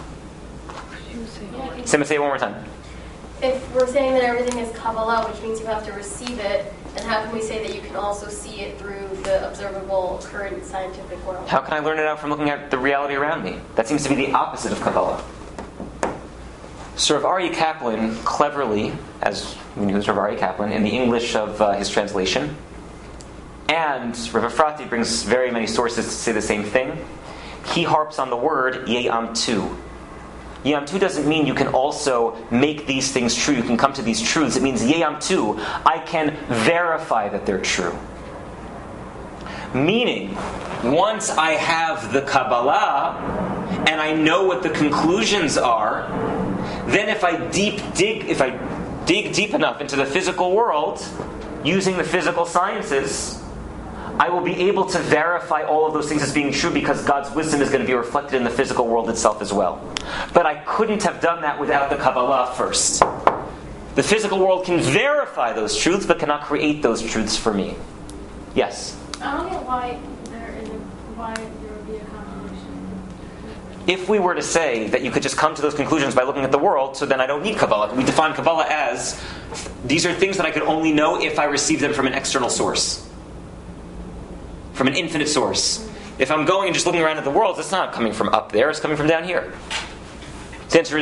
Yeah. Sima, say it one more time. If we're saying that everything is Kabbalah, which means you have to receive it, then how can we say that you can also see it through the observable current scientific world? How can I learn it out from looking at the reality around me? That seems to be the opposite of Kabbalah. So Rav Aryeh Kaplan, cleverly, as we knew, Rav Aryeh Kaplan, in the English of uh, his translation, and Rav Efrati brings very many sources to say the same thing, he harps on the word ye'amtu. Ye'amtu doesn't mean you can also make these things true, you can come to these truths. It means ye'amtu, I can verify that they're true. Meaning, once I have the Kabbalah, and I know what the conclusions are, then if I deep dig, if I dig deep enough into the physical world, using the physical sciences, I will be able to verify all of those things as being true because God's wisdom is going to be reflected in the physical world itself as well. But I couldn't have done that without the Kabbalah first. The physical world can verify those truths, but cannot create those truths for me. Yes? I don't get why there isn't, why there would be a contradiction. If we were to say that you could just come to those conclusions by looking at the world, so then I don't need Kabbalah. We define Kabbalah as, these are things that I could only know if I receive them from an external source. From an infinite source. If I'm going and just looking around at the world, it's not coming from up there, it's coming from down here. The answer is,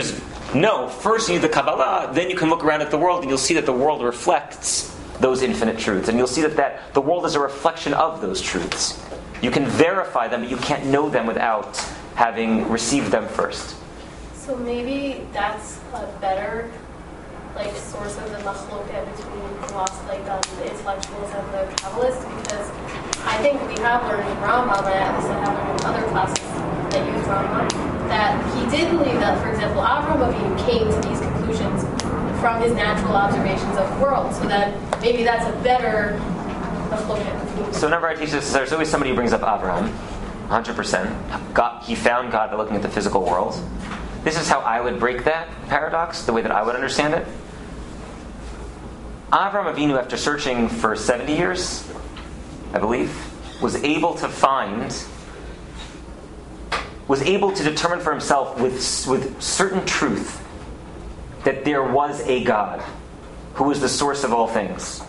No, first you need the Kabbalah, then you can look around at the world and you'll see that the world reflects those infinite truths. And you'll see that, that the world is a reflection of those truths. You can verify them, but you can't know them without having received them first. So maybe that's a better like source of the machloket between philosophy, like um, the intellectuals and the Kabbalists, because I think we have learned in Rambam, and at least I have learned in other classes that use Rambam, that he did believe that, for example, Avraham Avinu came to these conclusions from his natural observations of the world, so that maybe that's a better machloket. So whenever I teach this, there's always somebody who brings up Avraham, one hundred percent. God, he found God by looking at the physical world. This is how I would break that paradox, the way that I would understand it. Avraham Avinu, after searching for seventy years, I believe, was able to find, was able to determine for himself with, with certain truth that there was a God who was the source of all things.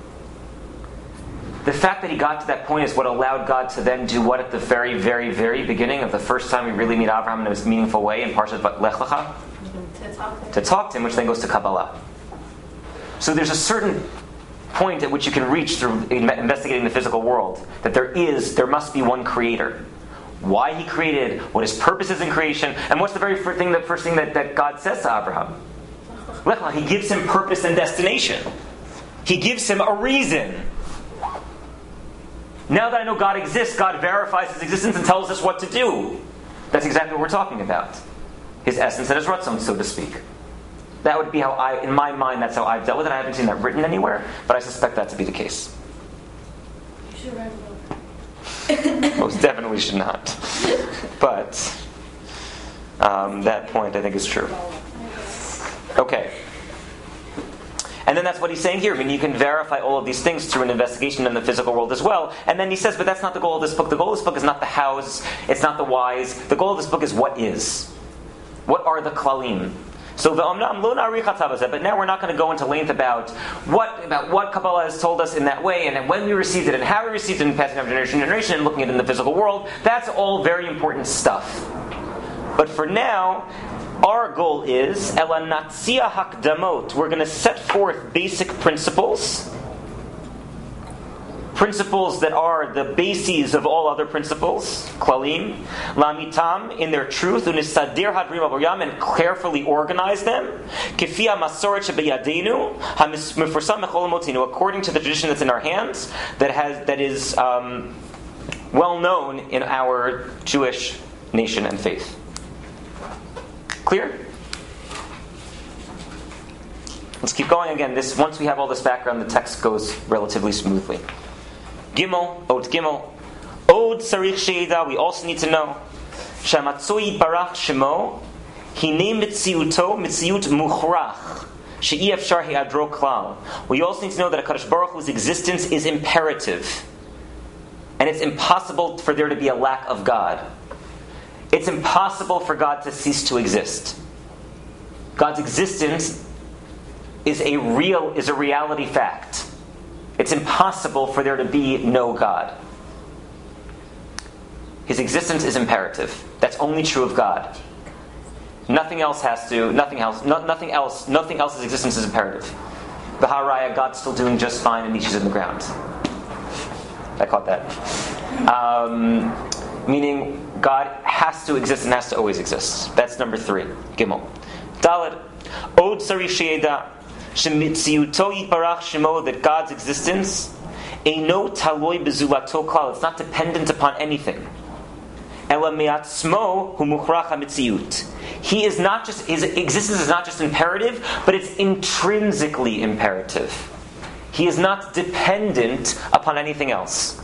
The fact that he got to that point is what allowed God to then do what at the very, very, very beginning of the first time we really meet Abraham in a meaningful way in Parshat Lech Lecha? To talk to him. To talk to him, which then goes to Kabbalah. So there's a certain point at which you can reach through investigating the physical world, that there is, there must be one creator. Why he created, what his purpose is in creation, and what's the very first thing, the first thing that, that God says to Abraham? Lech Lecha, he gives him purpose and destination. He gives him a reason. Now that I know God exists, God verifies his existence and tells us what to do. That's exactly what we're talking about. His essence and his ratzon, so to speak. That would be how I, in my mind, that's how I've dealt with it. I haven't seen that written anywhere, but I suspect that to be the case. You should write a book. Most definitely should not. But um, that point, I think, is true. Okay. And then that's what he's saying here. I mean, you can verify all of these things through an investigation in the physical world as well. And then he says, but that's not the goal of this book. The goal of this book is not the hows. It's not the whys. The goal of this book is what is. What are the klalim? So the Omnam lo na'arich hatzavazeh, but now we're not going to go into length about what about what Kabbalah has told us in that way, and when we received it, and how we received it, in passing from generation to generation, and looking at it in the physical world. That's all very important stuff. But for now, our goal is ela natzia hakdamot. We're going to set forth basic principles. Principles that are the bases of all other principles, klalim, lamitam, in their truth, unisadir hadrim aboyam, and carefully organize them, kefia masoret shebeyadenu, hamifursam mechol motinu, according to the tradition that's in our hands, that has that is um, well known in our Jewish nation and faith. Clear? Let's keep going again. This once we have all this background, the text goes relatively smoothly. Gimel, Od Gimel, Od Sarich Sheida. We also need to know Shamatzoi Barach Shemo Hine Mitziuto Mitziut Muchrach She'i Efshar He'adro Klal. We also need to know that HaKadosh Baruch Hu's existence is imperative, and it's impossible for there to be a lack of God. It's impossible for God to cease to exist. God's existence is a real is a reality fact. It's impossible for there to be no God. His existence is imperative. That's only true of God. Nothing else has to. Nothing else. No, nothing else. Nothing else's existence is imperative. The Haraya, God's still doing just fine, and Nietzsche's in the ground. I caught that. Um, meaning, God has to exist and has to always exist. That's number three. Gimel. Daled. Od Sari Sheeda. Shemitziuto Yitbarach Shemo, that God's existence eino taloi bezulato klal. It's not dependent upon anything. Ela me'atzmo hu muchrach hamitziut. He is not just his existence is not just imperative, but it's intrinsically imperative. He is not dependent upon anything else.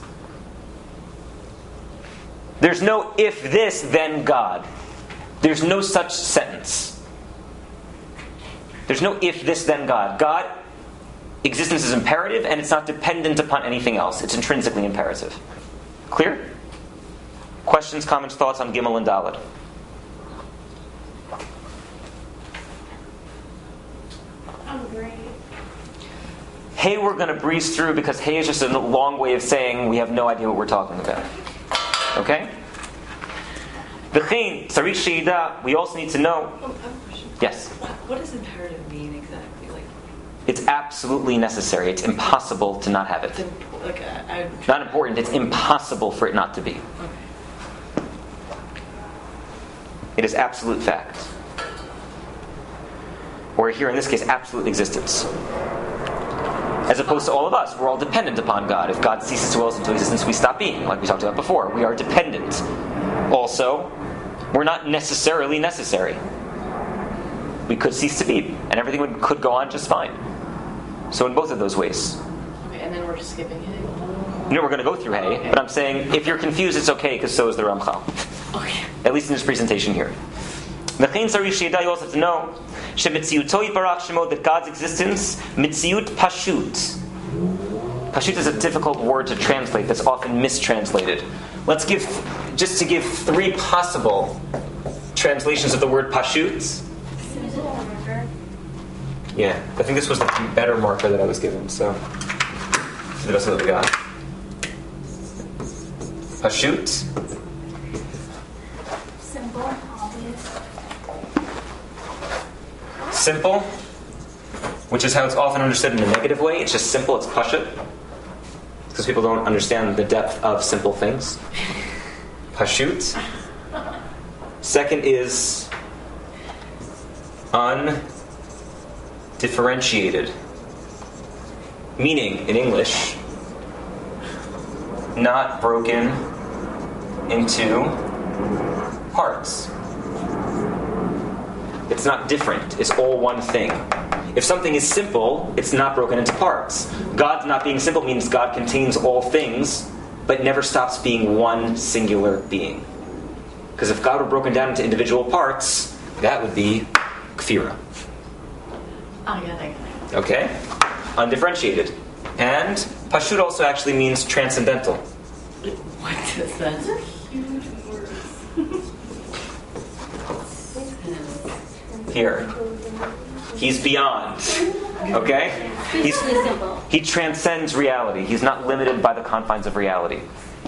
There's no if this then God. There's no such sentence. There's no if this then God. God, existence is imperative and it's not dependent upon anything else. It's intrinsically imperative. Clear? Questions, comments, thoughts on Gimel and Daled? I'm great. Hey, we're going to breeze through because hey is just a long way of saying we have no idea what we're talking about. Okay? The V'chein tzarich sheida. We also need to know. Oh, I have a question. Yes. What, what does imperative mean exactly? Like, It's absolutely necessary. It's impossible to not have it's it. imp- like I, I Not important. It's impossible for it not to be. Okay. It is absolute fact. Or here in this case, absolute existence. As opposed to all of us, we're all dependent upon God. If God ceases to will us into existence, we stop being, like we talked about before. We are dependent. Also, we're not necessarily necessary. We could cease to be, and everything would, could go on just fine. So in both of those ways. Okay, and then we're just skipping it. No, we're going to go through Hay, but I'm saying if you're confused, it's okay, because so is the Ramchal. Okay. At least in this presentation here. V'chein tzarich sheida, you also have to know shemitziuto yitbarach shemo, that God's existence, mitziut pashut. Pashut is a difficult word to translate that's often mistranslated. Let's give, just to give three possible translations of the word pashut. Yeah, I think this was the better marker that I was given, so the best of what we got. Pashut. Simple, obvious. Simple, which is how it's often understood in a negative way. It's just simple, it's pashut. Because people don't understand the depth of simple things. Pashut. Second is undifferentiated. Meaning, in English, not broken into parts. It's not different. It's all one thing. If something is simple, it's not broken into parts. God's not being simple means God contains all things, but never stops being one singular being. Because if God were broken down into individual parts, that would be kfira. I got it, I got it. Okay? Undifferentiated. And pashut also actually means transcendental. What does that mean? Here. He's beyond. Okay? He's, he transcends reality. He's not limited by the confines of reality.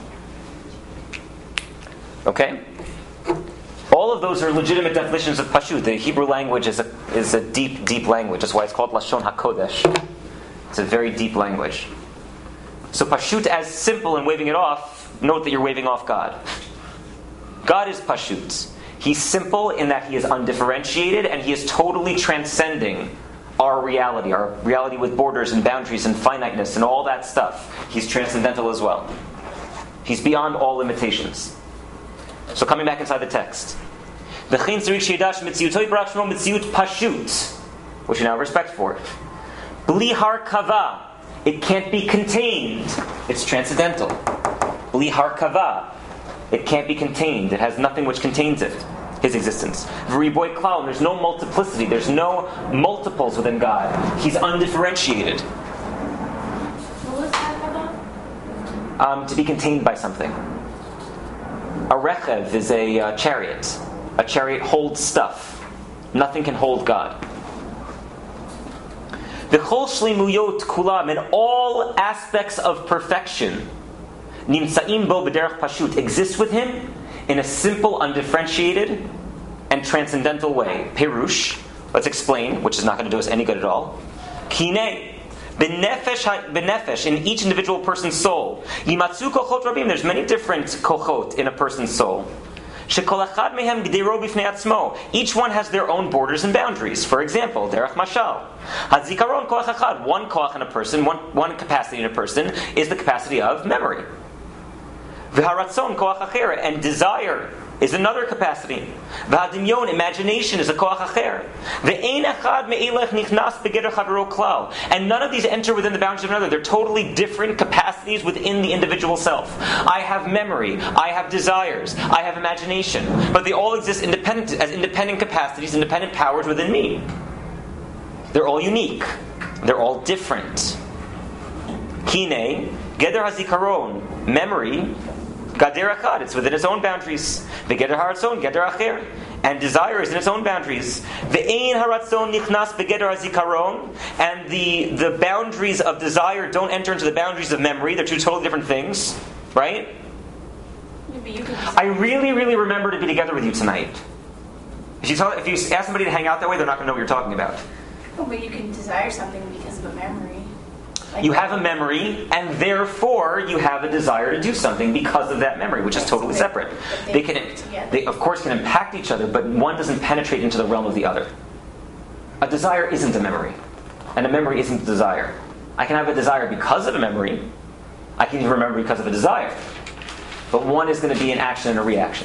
Okay? All of those are legitimate definitions of pashut. The Hebrew language is a, is a deep, deep language. That's why it's called Lashon HaKodesh. It's a very deep language. So pashut as simple and waving it off, note that you're waving off God. God is pashut. He's simple in that he is undifferentiated and he is totally transcending our reality, our reality with borders and boundaries and finiteness and all that stuff. He's transcendental as well. He's beyond all limitations. So coming back inside the text. Pashut, which you now have respect for. Bli harkava, it can't be contained. It's transcendental. Bli harkava, it can't be contained. It has nothing which contains it, his existence. V'riboy klal, there's no multiplicity. There's no multiples within God. He's undifferentiated. What was that about? Um, to be contained by something. A rechev is a uh, chariot. A chariot holds stuff. Nothing can hold God. V'chol shlimuyot kulam, in all aspects of perfection, nimtzaim bo b'derech pashut, exists with him in a simple, undifferentiated, and transcendental way. Perush, let's explain, which is not going to do us any good at all. Kinei, benefesh, benefesh, in each individual person's soul. Yimatzu kochot rabim, there's many different kochot in a person's soul. Shekol echad mehem gdero b'fnei atzmo. Each one has their own borders and boundaries. For example, derech mashal. Hazikaron koach echad. One koach in a person, one, one capacity in a person, is the capacity of memory. V'haratzon koach acher, and desire is another capacity. V'hadimyon, imagination, is a koach acher. V'ein echad me'elech nichnas begeder chavero klal. And none of these enter within the boundaries of another. They're totally different capacities within the individual self. I have memory, I have desires, I have imagination, but they all exist independent as independent capacities, independent powers within me. They're all unique. They're all different. Kine, geder hazikaron, memory, gader achad, it's within its own boundaries. V'geder haratzon, geder acher. And desire is in its own boundaries. V'ein haratzon nichnas begeder hazikaron. And the, the boundaries of desire don't enter into the boundaries of memory. They're two totally different things. Right? But you can desire. I really, really remember to be together with you tonight. If you, tell, if you ask somebody to hang out that way, they're not going to know what you're talking about. Oh, but you can desire something because of a memory. Like You have a memory, and therefore you have a desire to do something because of that memory, which is totally separate. They can, they of course can impact each other, but one doesn't penetrate into the realm of the other. A desire isn't a memory, and a memory isn't a desire. I can have a desire because of a memory. I can even remember because of a desire. But one is going to be an action and a reaction.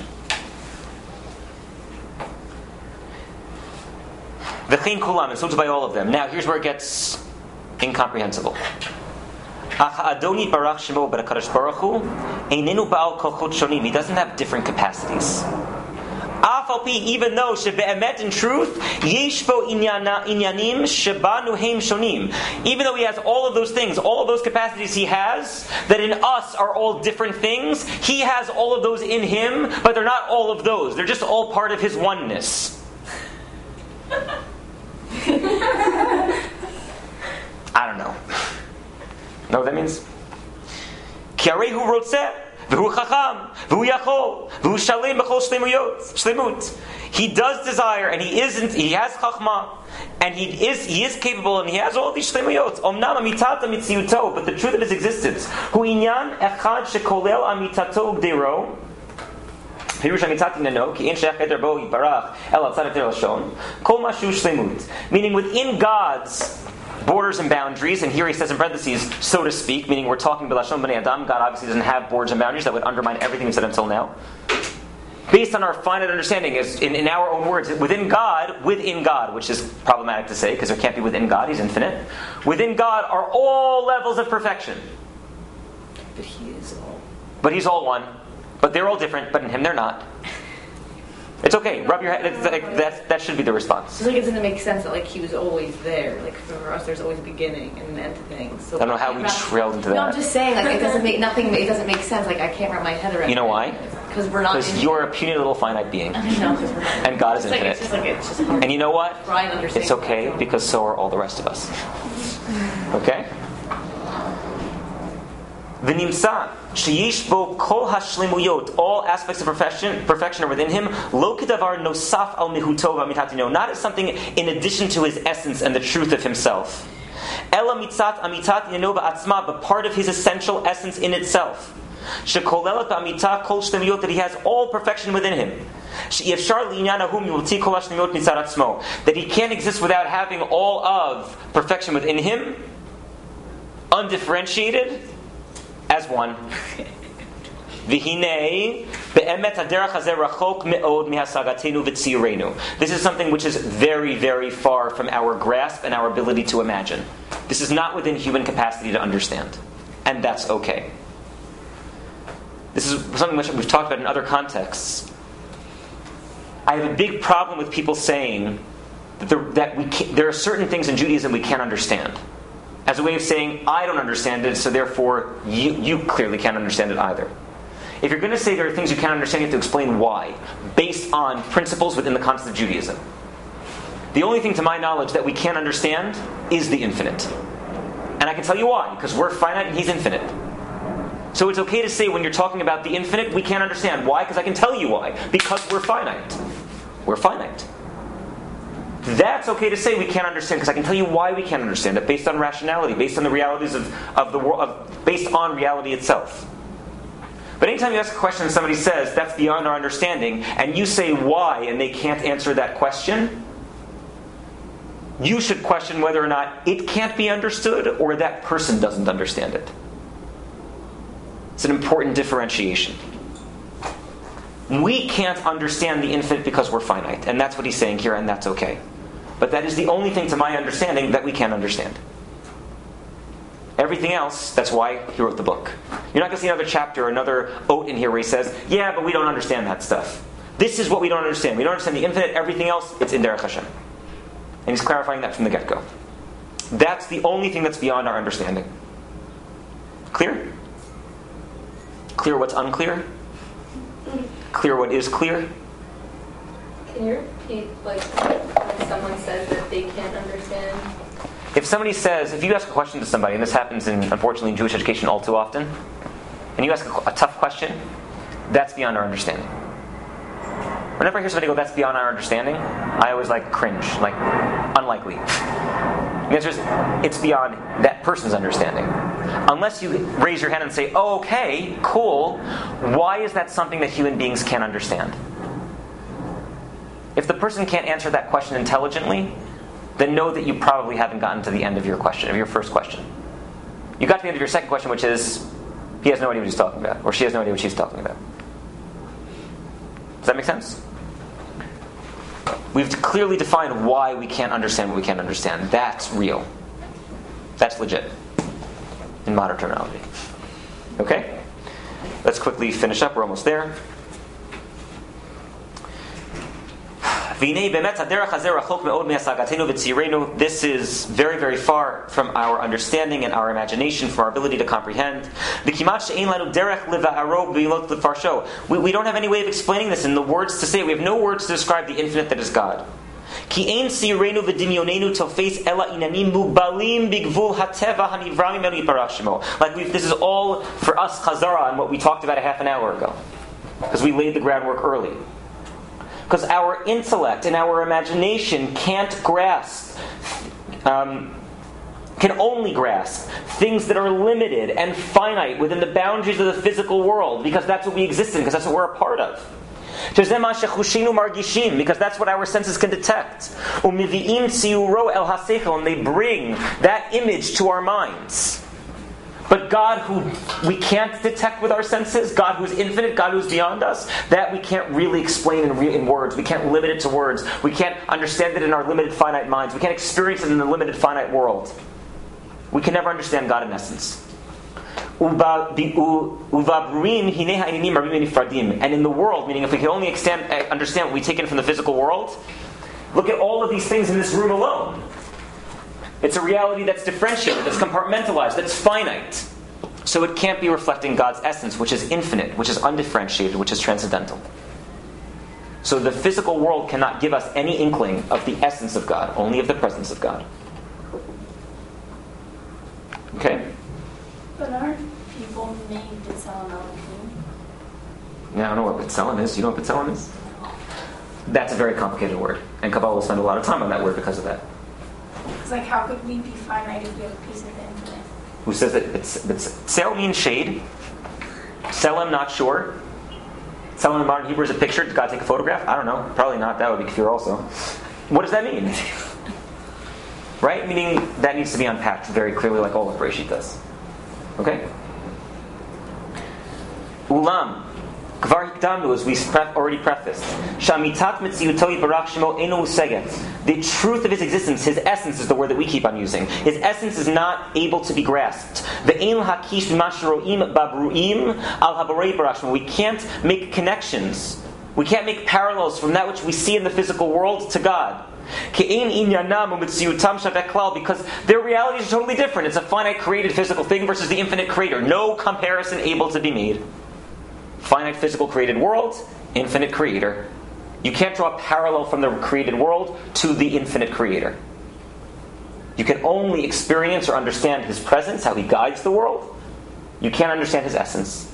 V'chein kulam, and so to by all of them. Now, here's where it gets incomprehensible. Adoni barach shemo, but HaKadosh Baruch Hu einenu ba'al kochot shonim. He doesn't have different capacities. Af al pi, even though shebe'emet in truth yesh bo inyanim shebanu heim shonim. Even though he has all of those things, all of those capacities he has, that in us are all different things, he has all of those in him, but they're not all of those. They're just all part of his oneness. I don't know. Know what that means? Ki arei hu rotzeh, v'hu chacham, v'hu yachol, v'hu shalem b'chol shlemut. He does desire, and he isn't. He has chachma, and he is. He is capable, and he has all these shlemuyot. Omnam amitata mitziyuto, but the truth of his existence. Hu inyan echad shekolel amitato gdero. Pirush amitati nano ki in she'ach eder bo yiparach el atzad eter lashon kol mashu shlemut. Meaning within God's borders and boundaries, and here he says in parentheses, so to speak, meaning we're talking about Lashon B'nai Adam. God obviously doesn't have borders and boundaries. That would undermine everything we've said until now. Based on our finite understanding, is in, in our own words, within God, within God, which is problematic to say because there can't be within God, He's infinite. Within God are all levels of perfection. But he is all. But He's all one. But they're all different, but in Him they're not. It's okay. Rub your head. It's like, that, that should be the response. It's like it doesn't make sense that like he was always there. Like for us, there's always a beginning and an end to things. So I don't know how we trailed into that. No, I'm just saying like it doesn't make nothing. It doesn't make sense. Like I can't wrap my head around. You know why? Because we're not. Because you're a puny little finite being. I know. Because we're not. And God is it's like, infinite. it's just like it's just hard. And you know what? Try and understand. It's okay because so are all the rest of us. Okay? V'nimsa sheyish bo kol hashlemuyot, all aspects of perfection, perfection are within him. Lo kedavar nosaf al mihuto v'amitatino, not as something in addition to his essence and the truth of himself. Ela mitzat amitat yeno ba'atzma, but part of his essential essence in itself. Shekolelat ba'amita kol shlemuyot, that he has all perfection within him. She'yefshar li'inyanahum yulti kol hashlemuyot mitzat atzmo, that he can't exist without having all of perfection within him, undifferentiated, as one. V'hinei be'emet haderach hazeh rachok me'od mihasagatenu v'tzirenu. This is something which is very, very far from our grasp and our ability to imagine. This is not within human capacity to understand. And that's okay. This is something which we've talked about in other contexts. I have a big problem with people saying that, there, that we can't, there are certain things in Judaism we can't understand. As a way of saying, I don't understand it, so therefore you, you clearly can't understand it either. If you're going to say there are things you can't understand, you have to explain why, based on principles within the concept of Judaism. The only thing to my knowledge that we can't understand is the infinite. And I can tell you why, because we're finite and He's infinite. So it's okay to say when you're talking about the infinite, we can't understand. Why? Because I can tell you why. Because we're finite. We're finite. That's okay to say we can't understand, because I can tell you why we can't understand it, based on rationality, based on the realities of, of the world, of, based on reality itself. But anytime you ask a question and somebody says, that's beyond our understanding, and you say why, and they can't answer that question, you should question whether or not it can't be understood, or that person doesn't understand it. It's an important differentiation. We can't understand the infinite because we're finite, and that's what he's saying here, and that's okay. But that is the only thing, to my understanding, that we can't understand. Everything else, that's why he wrote the book. You're not going to see another chapter or another oat in here where he says, yeah, but we don't understand that stuff. This is what we don't understand. We don't understand the infinite. Everything else, it's in Derech Hashem. And he's clarifying that from the get-go. That's the only thing that's beyond our understanding. Clear? Clear what's unclear? Clear what is clear? Can you repeat, like, when someone says that they can't understand? If somebody says, if you ask a question to somebody, and this happens in, unfortunately, in Jewish education all too often, and you ask a, a tough question, that's beyond our understanding. Whenever I hear somebody go, that's beyond our understanding, I always like cringe, like unlikely. The answer is, it's beyond that person's understanding. Unless you raise your hand and say, oh, okay, cool, why is that something that human beings can't understand? If the person can't answer that question intelligently, then know that you probably haven't gotten to the end of your question, of your first question. You got to the end of your second question, which is, he has no idea what he's talking about, or she has no idea what she's talking about. Does that make sense? We've clearly defined why we can't understand what we can't understand. That's real. That's legit. In modern terminology. Okay? Let's quickly finish up. We're almost there. This is very, very far from our understanding and our imagination, from our ability to comprehend. We, we don't have any way of explaining this in the words to say it. We have no words to describe the infinite that is God. Like we've, this is all for us chazara on what we talked about a half an hour ago. Because we laid the groundwork early. Because our intellect and our imagination can't grasp, um, can only grasp things that are limited and finite within the boundaries of the physical world, because that's what we exist in, because that's what we're a part of. Because that's what our senses can detect. And they bring that image to our minds. But God, who we can't detect with our senses, God who's infinite, God who's beyond us, that we can't really explain in, re- in words. We can't limit it to words. We can't understand it in our limited finite minds. We can't experience it in the limited finite world. We can never understand God in essence. And in the world, meaning if we can only extend, understand what we take in from the physical world, look at all of these things in this room alone. It's a reality that's differentiated, that's compartmentalized, that's finite. So it can't be reflecting God's essence, which is infinite, which is undifferentiated, which is transcendental. So the physical world cannot give us any inkling of the essence of God, only of the presence of God. Okay? But aren't people made B'Tselem Elohim? Now, I don't know what B'Tselem is. You know what B'Tselem is? That's a very complicated word. And Kabbalah will spend a lot of time on that word because of that. It's like, how could we be finite if we have a piece of the infinite? Who says that it's, it's Tsel means shade. Tselem, not sure. Tselem in modern Hebrew is a picture. Did God take a photograph? I don't know. Probably not. That would be kafir also. What does that mean? Right? Meaning that needs to be unpacked very clearly, like all of Bereshit does. Okay? Ulam. Kvar hikdamnu, as we already prefaced. Shamitat mitziyutoi barach shemo eno useget. The truth of his existence, his essence is the word that we keep on using. His essence is not able to be grasped. Ve'en hakish b'masharoim babruim al habarei barach shemo. We can't make connections. We can't make parallels from that which we see in the physical world to God. Because their realities are totally different. It's a finite created physical thing versus the infinite creator. No comparison able to be made. Finite physical created world, infinite creator. You can't draw a parallel from the created world to the infinite creator. You can only experience or understand his presence, how he guides the world. You can't understand his essence.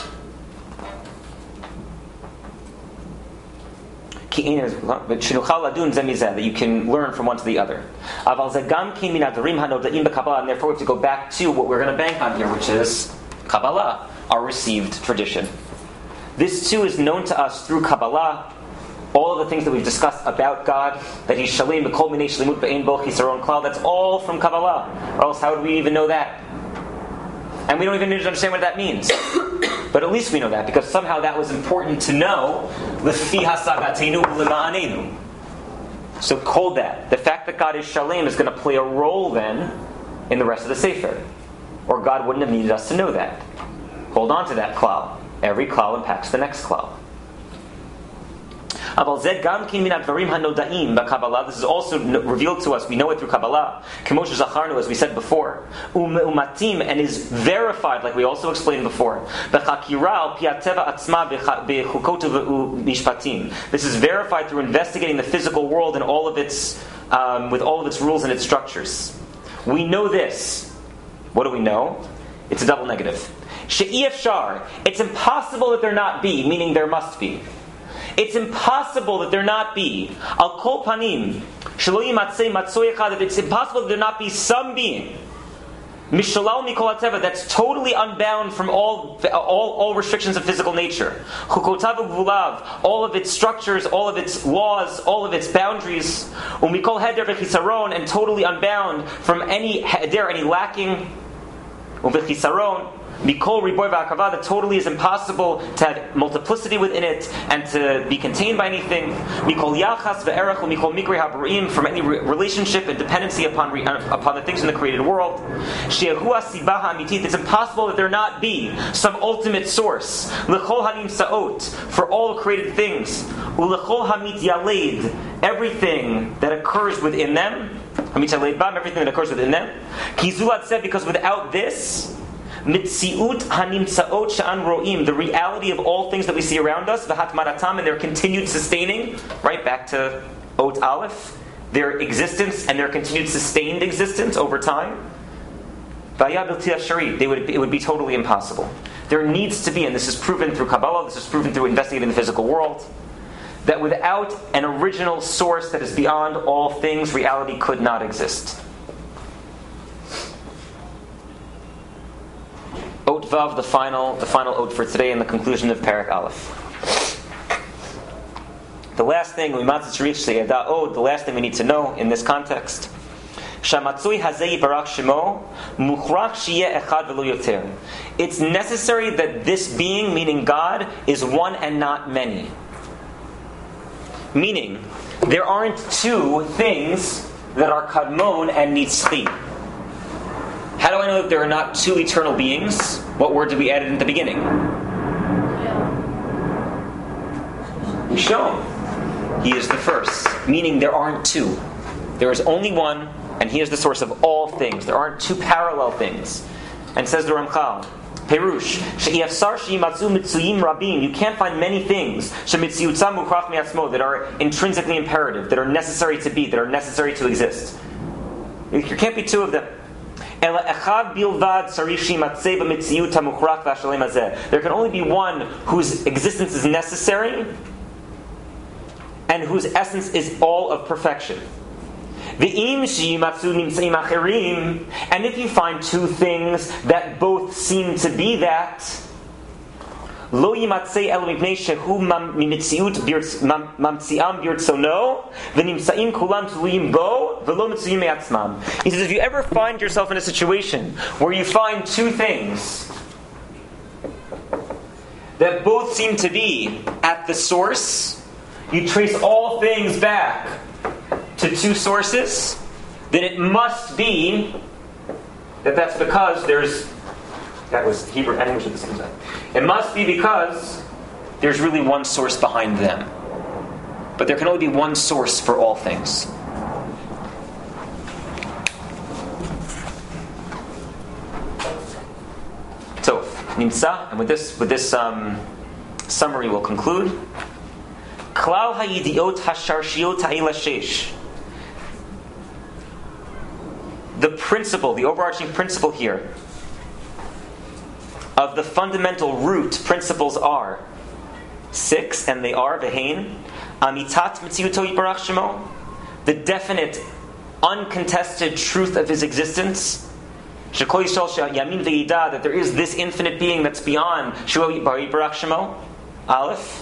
That you can learn from one to the other. And therefore we have to go back to what we're going to bank on here, which is Kabbalah, our received tradition. This too is known to us through Kabbalah. All of the things that we've discussed about God, that He's Shalim, B'kol Minei Shlimut Be'en Bo Chisaron Klal, that's all from Kabbalah. Or else how would we even know that? And we don't even understand what that means. But at least we know that, because somehow that was important to know. L'fi hasagatenu l'ma'anenu. So hold that. The fact that God is Shalim is going to play a role then in the rest of the Sefer. Or God wouldn't have needed us to know that. Hold on to that klal. Every klal impacts the next klal. This is also revealed to us. We know it through Kabbalah. As we said before, and is verified, like we also explained before. This is verified through investigating the physical world and all of its, um, with all of its rules and its structures. We know this. What do we know? It's a double negative. She'i efshar. It's impossible that there not be, meaning there must be. It's impossible that there not be. Al kol panim. Shelo yimatzei matzoy echad. It's impossible that there not be some being. Mishalal mikol hateva, that's totally unbound from all, all all restrictions of physical nature. Chukotav ugvulav, all of its structures, all of its laws, all of its boundaries. Umikol heder v'chisaron, and totally unbound from any heder, any lacking. U'v'chisaron, mikol riboy v'akava, that totally is impossible to have multiplicity within it and to be contained by anything. Mikol yachas ve'erach u'mikol mikri habarim, from any re- relationship and dependency upon re- upon the things in the created world. She'ehu hasiba ha'amitit, it's impossible that there not be some ultimate source. L'chol hanimsaot, for all created things. U'l'chol hamit yaled, everything that occurs within them. Hamit yaled bam, everything that occurs within them. Kizulat said, because without this, Mitziut hanimtsaot sha'an ro'im, the reality of all things that we see around us, v'hatmaratam, and their continued sustaining, right back to Ot Aleph, their existence and their continued sustained existence over time, v'aya bilti ashari, they would it would be totally impossible. There needs to be, and this is proven through Kabbalah, this is proven through investigating the physical world, that without an original source that is beyond all things, reality could not exist. Ot Vav, the final, the final ot for today, and the conclusion of Parak Aleph. The last thing we the last thing we need to know in this context. It's necessary that this being, meaning God, is one and not many. Meaning, there aren't two things that are kadmon and nitzchi. How do I know that there are not two eternal beings? What word did we add in the beginning? Rishon. He is the first. Meaning there aren't two. There is only one, and He is the source of all things. There aren't two parallel things. And says the Ramchal, Perush, she'iyafsar she'imatzu mitzuyim rabim. You can't find many things shemitziutzam mukrach mi'atzmo, that are intrinsically imperative, that are necessary to be, that are necessary to exist. There can't be two of them. There can only be one whose existence is necessary and whose essence is all of perfection. And if you find two things that both seem to be that, Lo yimatzei elo mipnei shehu mimitziut mamtziam birtzono v'nimtzaim kulam tuluyim bo v'lo mitzuyim me'atzmam. He says, if you ever find yourself in a situation where you find two things that both seem to be at the source, you trace all things back to two sources, then it must be that that's because there's That was Hebrew and English at the same time. It must be because there's really one source behind them. But there can only be one source for all things. So, Nimsa, and with this with this um, summary we'll conclude. Klal hayidiot hasharshiot ha'ila shesh. The principle, the overarching principle here of the fundamental root principles are six, and they are vehein amitat mitziuto yibarach shemo, the definite, uncontested truth of His existence. Shekol yishol yamin ve'ida, that there is this infinite being that's beyond Shemo yibarach shemo. Aleph.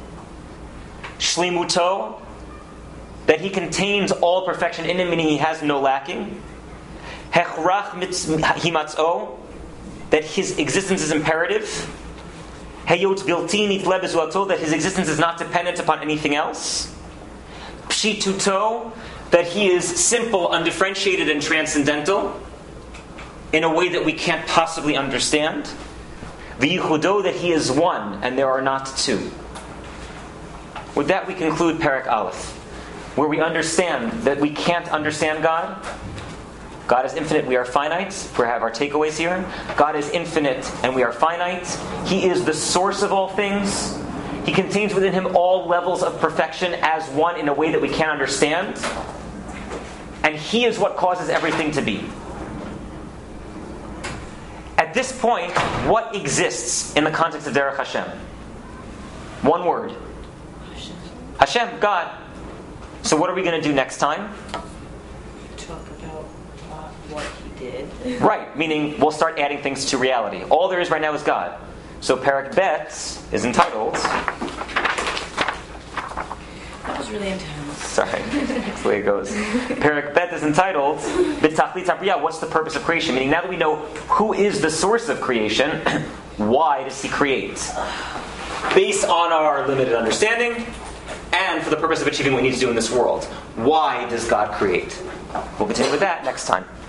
Shlimuto, that He contains all perfection in Him, meaning He has no lacking. Hechrach himatzo, that His existence is imperative. Heyot bilti nitle bezuato, that His existence is not dependent upon anything else. Pshituto, that He is simple, undifferentiated, and transcendental in a way that we can't possibly understand. V'yichudo, that He is one and there are not two. With that we conclude Parak Aleph, where we understand that we can't understand God. God is infinite, we are finite. We have our takeaways here. God is infinite and we are finite. He is the source of all things. He contains within Him all levels of perfection as one in a way that we can't understand. And He is what causes everything to be. At At this point, what exists in the context of Derech Hashem? One word. Hashem, God. So what are we going to do next time? Talk about uh, what he did. Right, meaning we'll start adding things to reality. All there is right now is God. So Perek Bet is entitled... That was really intense. Sorry, that's the way it goes. Perek Bet is entitled B'Tachlit HaBriyah, what's the purpose of creation? Meaning now that we know who is the source of creation, why does he create? Based on our limited understanding, and for the purpose of achieving what we need to do in this world. Why does God create? We'll continue with that next time.